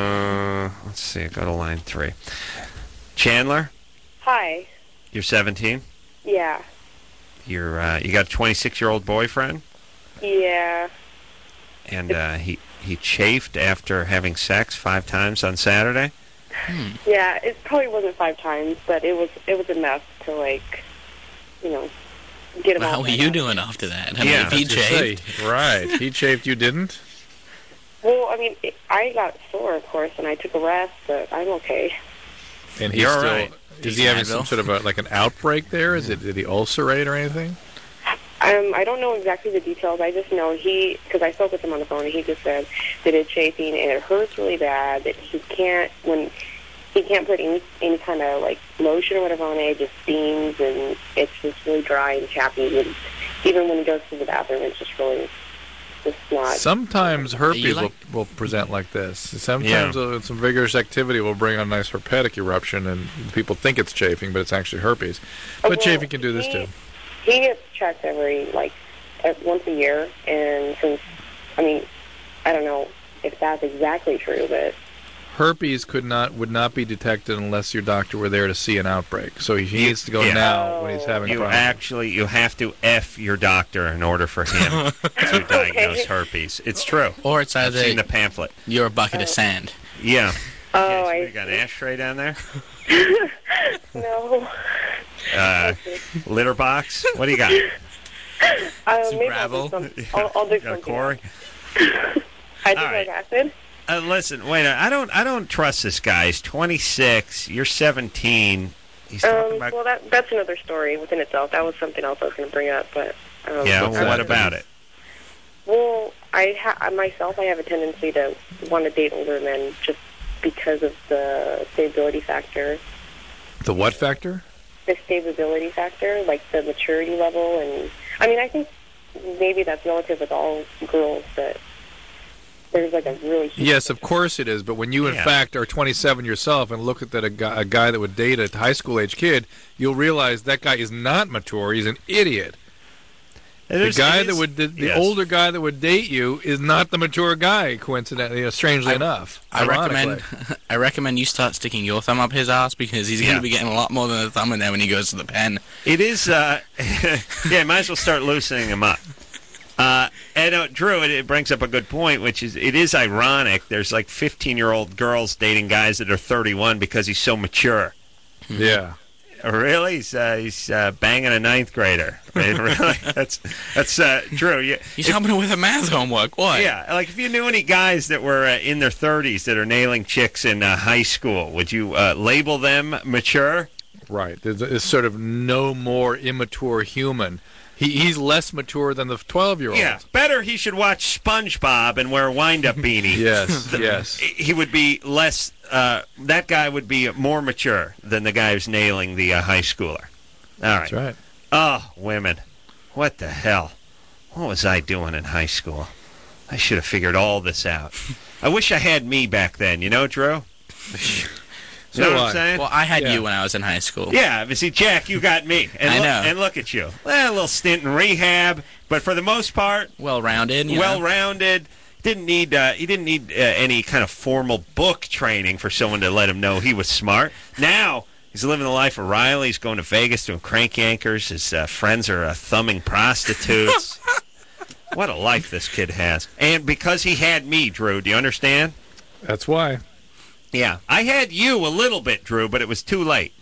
Uh, let's see. Go to line three. Chandler, Hi. you're seventeen. Yeah. You're uh, you got a twenty-six-year-old boyfriend, Yeah. and uh, he he chafed after having sex five times on Saturday. Yeah. It probably wasn't five times, but it was it was enough to like, you know, get him Well, all. how were set you up. doing after that? I Yeah, mean, if he That's to say, shaved. right? He chafed. You didn't. Well, I mean, it, I got sore, of course, and I took a rest, but I'm okay. And he's You're all still. right. Is he having Advil? some sort of a, like an outbreak there? Is it did he ulcerate or anything? Um, I don't know exactly the details. I just know he, because I spoke with him on the phone, and he just said that it's chafing and it hurts really bad. That he can't when he can't put any any kind of like lotion or whatever on it. It just steams, and it's just really dry and chappy. And even when he goes to the bathroom, it's just really just not. Sometimes herpes like- will, will present like this. Sometimes Yeah. uh, some vigorous activity will bring on a nice herpetic eruption, and people think it's chafing, but it's actually herpes. But Well, chafing can do this he- too. He gets checked every like at once a year, and since I mean, I don't know if that's exactly true, but Herpes could not would not be detected unless your doctor were there to see an outbreak. So he needs to go Yeah. now when he's having You problems. actually, you have to F your doctor in order for him to diagnose herpes. It's true. Or it's I've either seen the pamphlet. you're a bucket of sand. Yeah. Oh, Yeah, so I you got an ashtray down there? no. Uh, litter box? What do you got? Uh, Some maybe gravel? I'll do, some, I'll, I'll do Got a something. quarry? Hydrochloric All right. acid. Uh, listen, wait. I don't. I don't trust this guy. He's twenty-six. You're seventeen. He's talking Um, about. well, that that's another story within itself. That was something else I was going to bring up, but um, yeah. what's Well, what that? about it? Well, I ha- I myself, I have a tendency to want to date older men just because of the stability factor. The what factor? The stability factor, like the maturity level, and I mean, I think maybe that's relative with all girls, but there's like a really huge Yes, of course it is. But when you, in Yeah. fact, are twenty-seven yourself and look at that a guy, a guy that would date a high school age kid, you'll realize that guy is not mature. He's an idiot. The There's- guy it that is- would, the, the yes. older guy that would date you is not the mature guy. Coincidentally, you know, strangely I- enough. I ironically. recommend I recommend you start sticking your thumb up his ass because he's going Yeah. to be getting a lot more than a thumb in there when he goes to the pen. It is. Uh, yeah. Might as well start loosening him up. Uh, and uh, Drew, it, it brings up a good point, which is it is ironic. There's like fifteen-year-old girls dating guys that are thirty-one because he's so mature. Yeah. Really? He's, uh, he's uh, banging a ninth grader. I mean, really? That's that's uh, Drew. You, He's if- helping her with her math homework. What? Yeah, like if you knew any guys that were uh, in their thirties that are nailing chicks in uh, high school, would you uh, label them mature? Right. There's, there's sort of no more immature human. He, he's less mature than the twelve-year-old. Yeah, better he should watch SpongeBob and wear a wind-up beanie. Yes, yes. He would be less. Uh, that guy would be more mature than the guy who's nailing the uh, high schooler. All right. That's right. Oh, women. What the hell? What was I doing in high school? I should have figured all this out. I wish I had me back then, you know, Drew? So You know do what I. I'm saying? Well, I had Yeah. you when I was in high school. Yeah, but see, Jack, you got me. And I look, know. And look at you. Well, a little stint in rehab, but for the most part, Well-rounded. You know? well-rounded. Didn't need uh, he didn't need uh, any kind of formal book training for someone to let him know he was smart. Now he's living the life of Riley. He's going to Vegas doing crank yankers. His uh, friends are uh, thumbing prostitutes. What a life this kid has. And because he had me, Drew, do you understand? That's why. Yeah, I had you a little bit, Drew, but it was too late.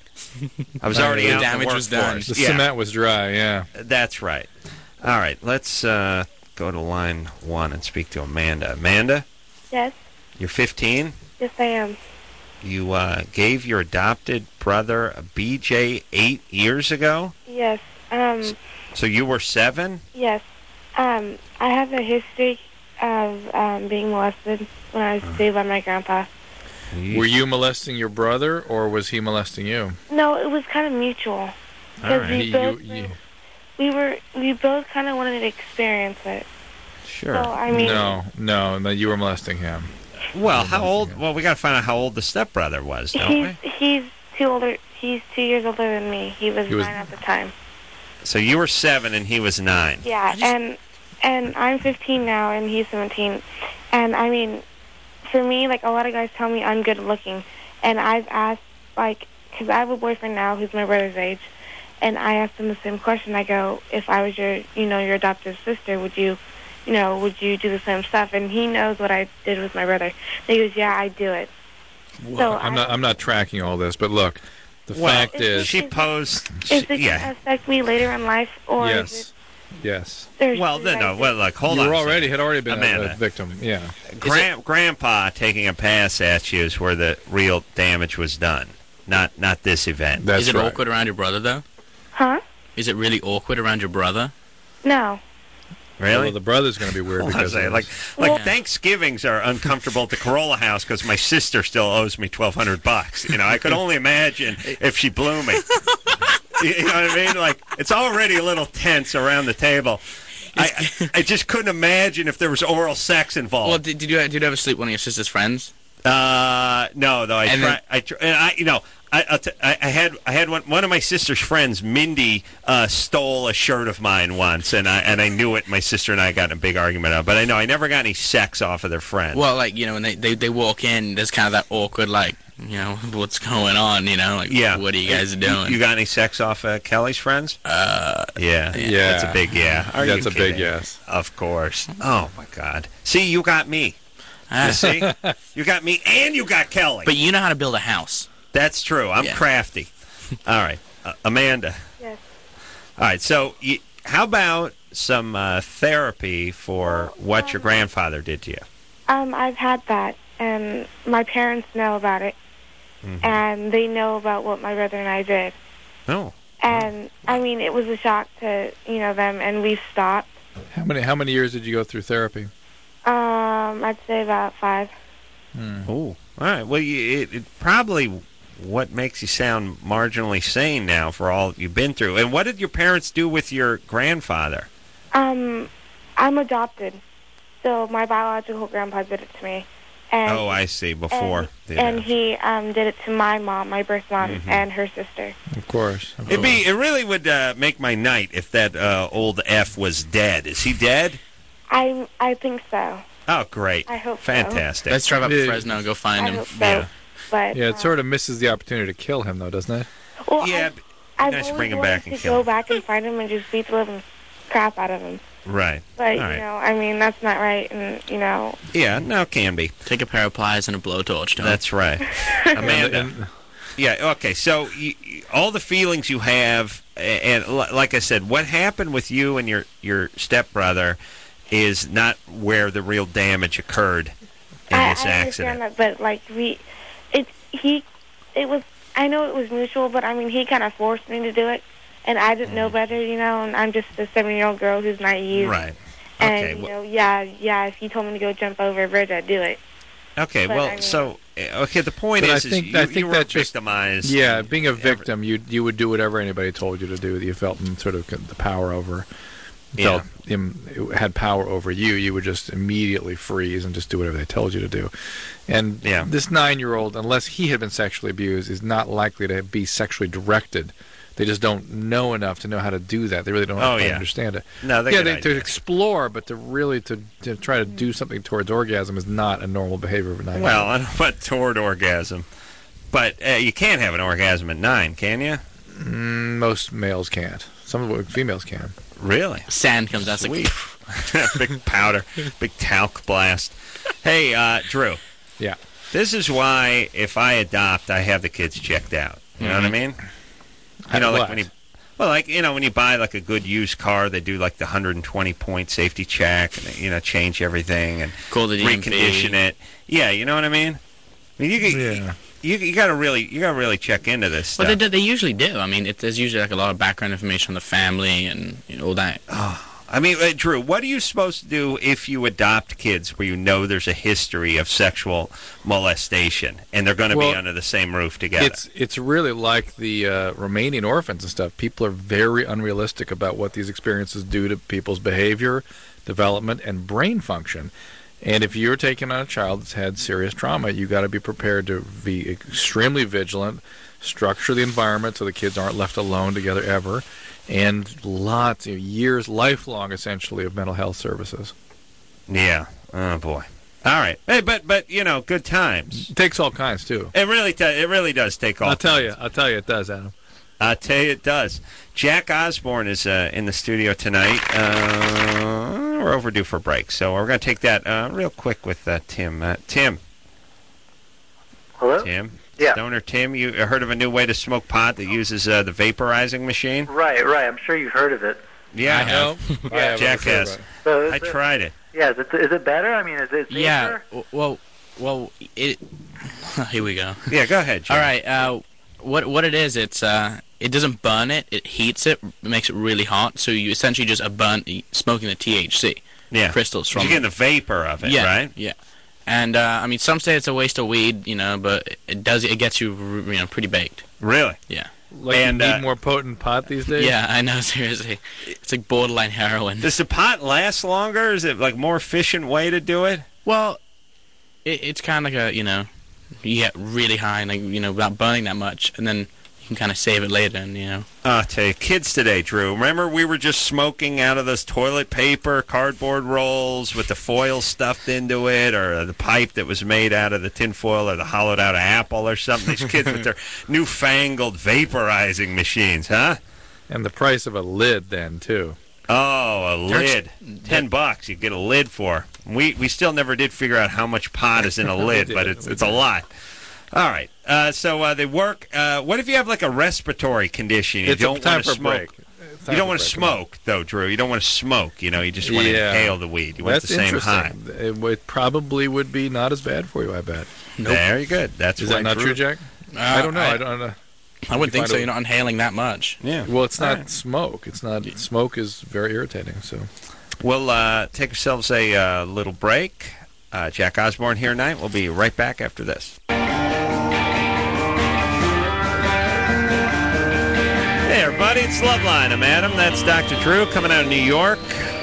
I was already The out in damage the was done. workforce. The Yeah. cement was dry, yeah. That's right. All right, let's uh, go to line one and speak to Amanda. Amanda, Yes, you're fifteen. yes, I am. You uh, gave your adopted brother a B J eight years ago, Yes, um, so you were seven? yes. Um, I have a history of um, being molested when I was saved by my grandpa. Were you molesting your brother, or was he molesting you? No, it was kind of mutual. All Because right. we He- both, you- you- we were, we both kind of wanted to experience it. Sure. So, I mean, no, no, no, you were molesting him. Well, how old? Well, we got to find out how old the stepbrother was, don't he's we? he's two older. He's two years older than me. He was, He was- nine at the time. So you were seven and he was nine. Yeah, and and I'm fifteen now, and he's seventeen. And I mean, for me, like a lot of guys tell me I'm good looking, and I've asked like, because I have a boyfriend now who's my brother's age, and I asked him the same question. I go, if I was your, you know, your adopted sister, would you, you know, would you do the same stuff? And he knows what I did with my brother. And he goes, yeah, I do it. So I'm I- not. I'm not tracking all this, but look, the Well, fact is, she posed. Is it yeah. gonna affect me later in life, or is yes, yes. it, there's Well, then, no. Well, look, hold you on. were a already second. had already been a, Amanda. a victim. Yeah. Gran- Grandpa taking a pass at you is where the real damage was done, not not this event. That's Is it right. awkward around your brother, though? Huh? Is it really awkward around your brother? No. Really? Although the brother's going to be weird Well, I because say, of like this. like Well- Thanksgivings are uncomfortable at the Corolla house because my sister still owes me twelve hundred bucks. You know, I could only imagine if she blew me. You know what I mean? Like it's already a little tense around the table. I I I just couldn't imagine if there was oral sex involved. Well, did, did you did you ever sleep with one of your sister's friends? Uh, no, though I And try. then- I try, and I, you know, I, I'll t- I, I had I had one one of my sister's friends, Mindy, uh, stole a shirt of mine once, and I and I knew it. My sister and I got in a big argument of, it. But I know I never got any sex off of their friend. Well, like you know, when they, they they walk in, there's kind of that awkward like, you know, what's going on? You know, like yeah, what are you guys You- doing? You got any sex off uh, Kelly's friends? Uh, yeah, Yeah. that's a big yeah. Are That's you a big kidding? yes. Of course. Oh my God. See, you got me. You see, you got me, and you got Kelly. But you know how to build a house. That's true. I'm Yeah. crafty. All right, uh, Amanda. Yes. All right. So, you, how about some uh, therapy for what your grandfather did to you? Um, I've had that, and my parents know about it, Mhm. and they know about what my brother and I did. Oh. And I mean, it was a shock to you know them, and we stopped. How many how many years did you go through therapy? Um, I'd say about five. Hmm. Oh. All right. Well, you, it, it probably what makes you sound marginally sane now for all you've been through. And what did your parents do with your grandfather? Um, I'm adopted, so my biological grandpa did it to me. And, oh, I see. Before. and, the and he um did it to my mom, my birth mom, Mhm. and her sister. Of course. Of It'd be. It really would uh, make my night if that uh, old F was dead. Is he dead? I I think so. Oh, great. I hope so. Fantastic. Let's drive up Yeah. to Fresno and go find I him. hope so. Yeah. But Yeah, it uh, sort of misses the opportunity to kill him, though, doesn't it? well, Yeah. I've nice to always bring him wanted back and to kill go him. back and find him and just beat the living crap out of him. Right. But All you right. know, I mean, that's not right, and you know, Yeah. No, it can be. Take a pair of pliers and a blowtorch. Don't That's right. Amanda. And- Yeah, okay. So you, you- all the feelings you have, a- and li- like I said, what happened with you and your, your stepbrother is not where the real damage occurred in I, this I accident. understand that, but like we, it's he, it was. I know it was mutual, but I mean, he kind of forced me to do it, and I didn't know better, you know. And I'm just a seven-year-old girl who's naive. Mm. Right. And Okay. you well- know, yeah, yeah. If you told me to go jump over a bridge, I'd do it. Okay. but Well, I mean- so uh, okay. The point But I is, is think- you, I you think were that just- victimized. Yeah, being a victim, you you would do whatever anybody told you to do. That you felt in sort of the power over, felt him had power over you. You would just immediately freeze and just do whatever they told you to do. And Yeah. this nine-year-old, unless he had been sexually abused, is not likely to be sexually directed. They just don't know enough to know how to do that. They really don't Oh, quite yeah. understand it. No, they yeah, get they, to ideas. explore, but to really to, to try to do something towards orgasm is not a normal behavior of a nine-year-old. Well, I don't know about toward orgasm, but uh, you can't have an orgasm at nine, can you? Mm, most males can't. Some of the females can. Really? Sand comes out. It's like, Sweet. Big powder, big talc blast. Hey, uh, Drew. Yeah. This is why if I adopt, I have the kids checked out. You know what I Mhm. mean? You know, like What? when you, well, like you know, when you buy like a good used car, they do like the one hundred twenty point safety check, and they, you know, change everything and Call the D M V. recondition it. Yeah, you know what I mean? I mean, you could- Yeah. you you got to really you got to really check into this Well, stuff. they, do- they usually do. I mean, it, there's usually like a lot of background information on the family and you know, all that. I mean, uh, Drew, what are you supposed to do if you adopt kids where you know there's a history of sexual molestation and they're going to Well, be under the same roof together? It's it's really like the uh, Romanian orphans and stuff. People are very unrealistic about what these experiences do to people's behavior, development, and brain function. And if you're taking on a child that's had serious trauma, you got to be prepared to be extremely vigilant, structure the environment so the kids aren't left alone together ever, and lots of years, lifelong, essentially, of mental health services. Yeah. Oh boy. All right. Hey, but but you know, good times. It takes all kinds too. It really does. It really does take all. I'll tell you. I'll tell you, it does, Adam. I'll tell you, it does. Jack Osborne is uh, in the studio tonight. Uh, we're overdue for a break, so we're going to take that uh, real quick with uh, Tim. Uh, Tim. Hello? Tim. Yeah. Stoner Tim, you heard of a new way to smoke pot that uses uh, the vaporizing machine? Right, right. I'm sure you've heard of it. Yeah, I I have. have. I have Jack heard has. about it. So is I it- tried it. Yeah, is it, is it better? I mean, is it safer? Yeah. w- Well, well, it. Here we go. Yeah, go ahead, Jim. All right. Uh, what what it is? It's uh, it doesn't burn it. It heats it, makes it really hot. So you essentially just are burn smoking the T H C Yeah. crystals from You're getting the vapor of it, yeah, right? Yeah. And uh, I mean, some say it's a waste of weed, you know, but it does it gets you, you know, pretty baked. Really? Yeah. Like And, you need uh, more potent pot these days? Yeah, I know. Seriously, it's like borderline heroin. Does the pot last longer? Is it like more efficient way to do it? Well, it, it's kind of like a, you know, you get really high, like, you know, without burning that much, and then you can kind of save it later, and, you know. I'll tell you, kids today, Drew, remember we were just smoking out of those toilet paper, cardboard rolls with the foil stuffed into it, or the pipe that was made out of the tin foil or the hollowed out apple or something? These kids with their newfangled vaporizing machines, huh? And the price of a lid then, too. Oh, a lid. Ten bucks you get a lid for. We we still never did figure out how much pot is in a lid, but it's it's a lot. All right. Uh, so uh, they work. Uh, what if you have like a respiratory condition? You It's don't time want to for a smoke. break. It's time You don't for want a to break. smoke, though, Drew. You don't want to smoke. You know, you just want to Yeah. inhale the weed. You want That's the same high. interesting. It, it probably would be not as bad for you, I bet. Very good. That's Is why that not Drew- true, Jack? Uh, I don't know. I- I, don't know. I wouldn't think find so. a- You're not inhaling that much. Yeah. Well, it's All not right. smoke. It's not smoke is very irritating. So We'll uh, take ourselves a uh, little break. Uh, Jack Osborne here tonight. We'll be right back after this. Hey, everybody, it's Loveline. I'm Adam. That's Doctor Drew coming out of New York.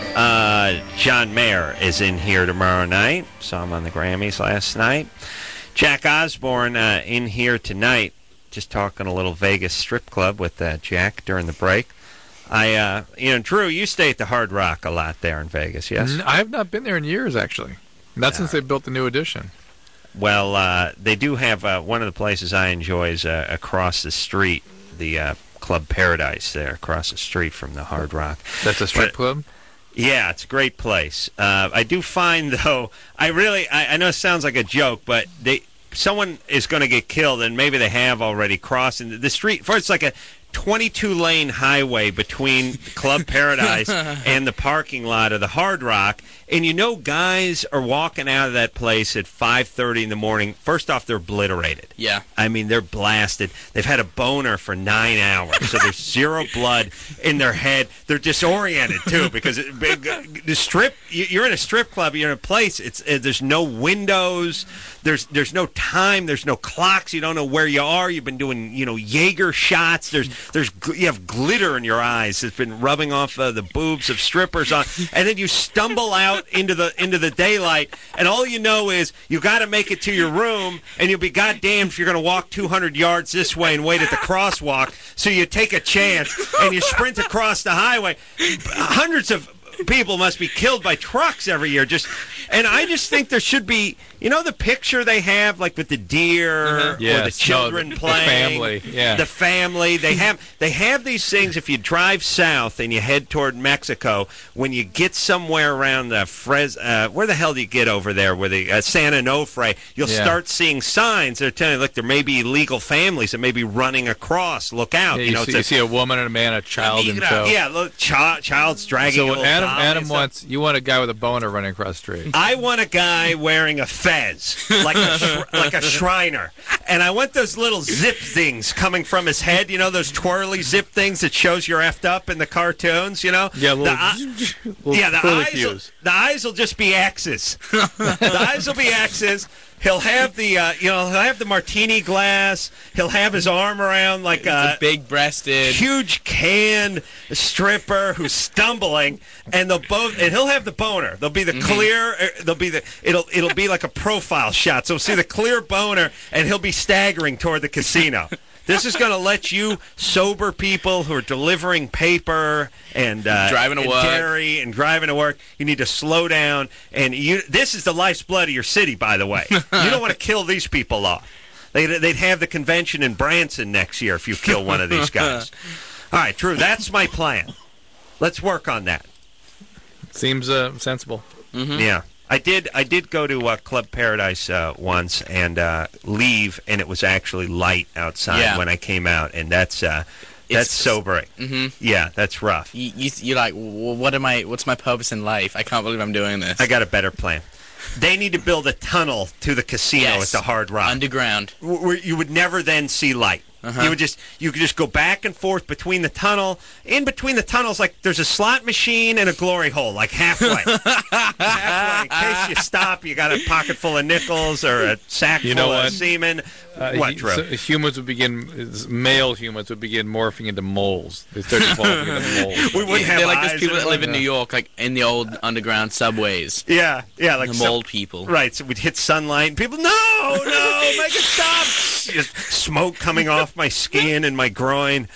Uh, John Mayer is in here tomorrow night. Saw him on the Grammys last night. Jack Osborne uh, in here tonight, just talking a little Vegas strip club with uh, Jack during the break. I, uh, you know, Drew, you stay at the Hard Rock a lot there in Vegas, yes? N- I have not been there in years, actually. Not since they built the new addition. Well, uh, they do have uh, one of the places I enjoy is uh, across the street, the uh, Club Paradise there, across the street from the Hard Rock. That's a strip But- club? Yeah, it's a great place. Uh, I do find, though, I really, I, I know it sounds like a joke, but they, someone is going to get killed, and maybe they have already crossing the street. First, it's like a twenty-two lane highway between Club Paradise and the parking lot of the Hard Rock, and you know guys are walking out of that place at five thirty in the morning. First off, they're obliterated. Yeah. I mean, they're blasted. They've had a boner for nine hours, so there's zero blood in their head. They're disoriented, too, because it, the strip, you- you're in a strip club, you're in a place, it's uh, there's no windows, there's there's no time, there's no clocks, you don't know where you are, you've been doing, you know, Jaeger shots, there's, there's gl- you have glitter in your eyes, it's been rubbing off uh, the boobs of strippers on, and then you stumble out into the into the daylight, and all you know is you got to make it to your room, and you'll be goddamned if you're going to walk two hundred yards this way and wait at the crosswalk. So you take a chance and you sprint across the highway. Hundreds of people must be killed by trucks every year. Just, and I just think there should be, you know, the picture they have, like with the deer or the Yes, children no, the- the playing, family, yeah. the family. They have they have these things. If you drive south and you head toward Mexico, when you get somewhere around the Fres, uh, where the hell do you get over there? Where the uh, San Onofre, you'll Yeah. start seeing signs that are telling you, look, there may be illegal families that may be running across. Look out! Yeah, you you, know, see, it's a- you see a woman and a man, a child in tow. yeah, look, chi- child's dragging. So a what little Adam, dolly and Adam stuff. wants, you want a guy with a boner running across the street. I want a guy wearing a fez, like a sh- like a Shriner, and I want those little zip things coming from his head. You know, those twirly zip things that shows you're effed up in the cartoons. You know, Yeah, little, the, eye- little yeah, the curly eyes. Will, cues. the eyes will just be X's. The eyes will be X's. He'll have the, uh, you know, he'll have the martini glass. He'll have his arm around like a big-breasted, huge canned stripper who's stumbling, and they'll both, and he'll have the boner. There'll be the clear, uh, there'll be the, it'll, it'll be like a profile shot. So we'll see the clear boner, and he'll be staggering toward the casino. This is going to let you sober people who are delivering paper and uh, Driving to and work. dairy and driving to work. You need to slow down. And you, this is the life's blood of your city, by the way. You don't want to kill these people off. They'd, they'd have the convention in Branson next year if you kill one of these guys. All right, Drew, that's my plan. Let's work on that. Seems uh, sensible. Yeah. I did I did go to uh, Club Paradise uh, once and uh, leave, and it was actually light outside Yeah. when I came out, and that's uh, that's It's- sobering. Mhm. Yeah, that's rough. You, you, you're like, well, what am I? What's my purpose in life? I can't believe I'm doing this. I got a better plan. They need to build a tunnel to the casino Yes. at the Hard Rock. Underground. Where you would never then see light. Uh-huh. You would just you could just go back and forth between the tunnel. In between the tunnels, like there's a slot machine and a glory hole, like halfway. halfway. In case you stop, you got a pocket full of nickels or a sack You full know of what? semen. Uh, what, hu- Drew? so humans would begin, male humans would begin morphing into moles. They start evolving into moles. We wouldn't have They're like eyes those people and that live in everything. New York, like in the old underground subways. Yeah, yeah, like the some- mold people. Right, so we'd hit sunlight, and people, no, no, make it stop. Just smoke coming off my skin and my groin.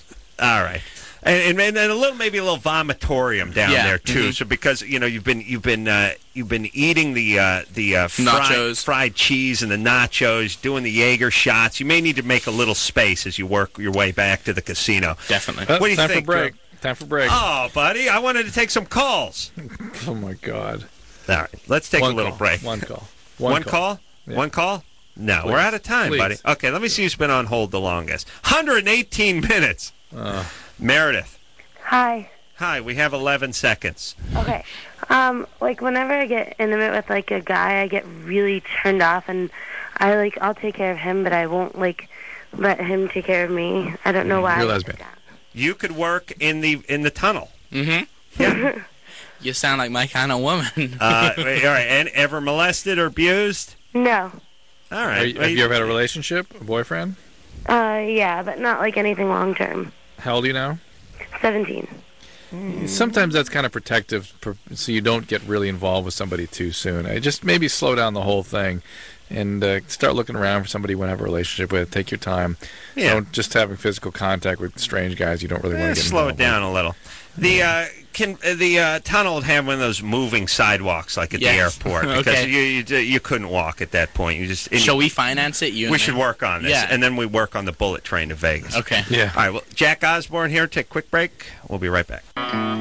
All right. And, and, and a little, maybe a little vomitorium down Yeah. there too. Mhm. So because you know you've been you've been uh, you've been eating the uh, the uh, fried, Nachos. fried cheese and the nachos, doing the Jaeger shots. You may need to make a little space as you work your way back to the casino. Definitely. Uh, What do you time think, for break. Drew? Time for break. Oh, buddy, I wanted to take some calls. Oh my God. All right, let's take One a little call. break. One call. One, One call? call. Yeah. One call? No, Please. we're out of time, Please. buddy. Okay, let me see who's been on hold the longest. one hundred eighteen minutes. Uh, Meredith. Hi. Hi, we have eleven seconds. Okay. Um, like whenever I get intimate with like a guy, I get really turned off, and I like I'll take care of him, but I won't like let him take care of me. I don't know why. You're lesbian. You could work in the in the tunnel. Mm-hmm. Yeah. You sound like my kind of woman. uh, wait, all right, and ever molested or abused? No. All are right. you, have you ever had a relationship, a boyfriend? Uh, yeah, but not like anything long term. How old are you now? Seventeen. Sometimes that's kind of protective, per- so you don't get really involved with somebody too soon. I just maybe slow down the whole thing, and uh, start looking around for somebody you want to have a relationship with. Take your time. Yeah. Don't just having physical contact with strange guys you don't really Eh, want to get slow it involved down a little. The uh, can uh, the uh, tunnel would have one of those moving sidewalks like at Yes. the airport because Okay. you, you you couldn't walk at that point. You just and Shall you- we finance it? You and We me? should work on this, Yeah. and then we work on the bullet train to Vegas. Okay. with. Yeah. All right. Well, Jack Osborne here. Take a quick break. We'll be right back.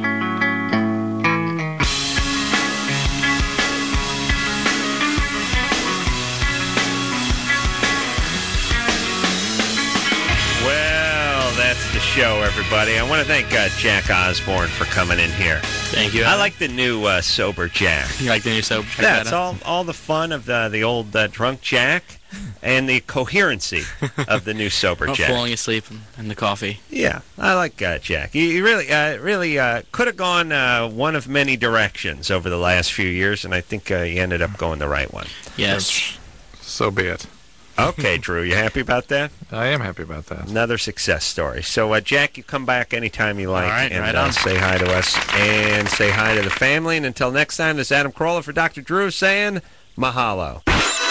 Well, that's the show, everybody. I want to thank uh, Jack Osborne for coming in here. Thank you. I like the new uh, sober Jack. You like the new soap? Check That's that out. all, all the fun of the the old uh, drunk Jack, and the coherency of the new sober Not Jack. falling asleep in, in the coffee. Yeah, I like uh, Jack. He, he really, uh, really uh, could have gone uh, one of many directions over the last few years, and I think uh, he ended up going the right one. Yes. So be it. Okay, Drew, you happy about that? I am happy about that. Another success story. So, uh, Jack, you come back anytime you like All right, and right uh, on. say hi to us and say hi to the family. And until next time, this is Adam Carolla for Doctor Drew saying mahalo.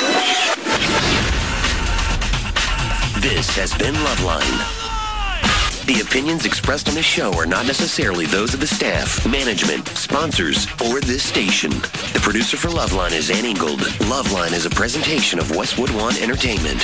This has been Loveline. The opinions expressed on the show are not necessarily those of the staff, management, sponsors, or this station. The producer for Loveline is Ann Ingold. Loveline is a presentation of Westwood One Entertainment.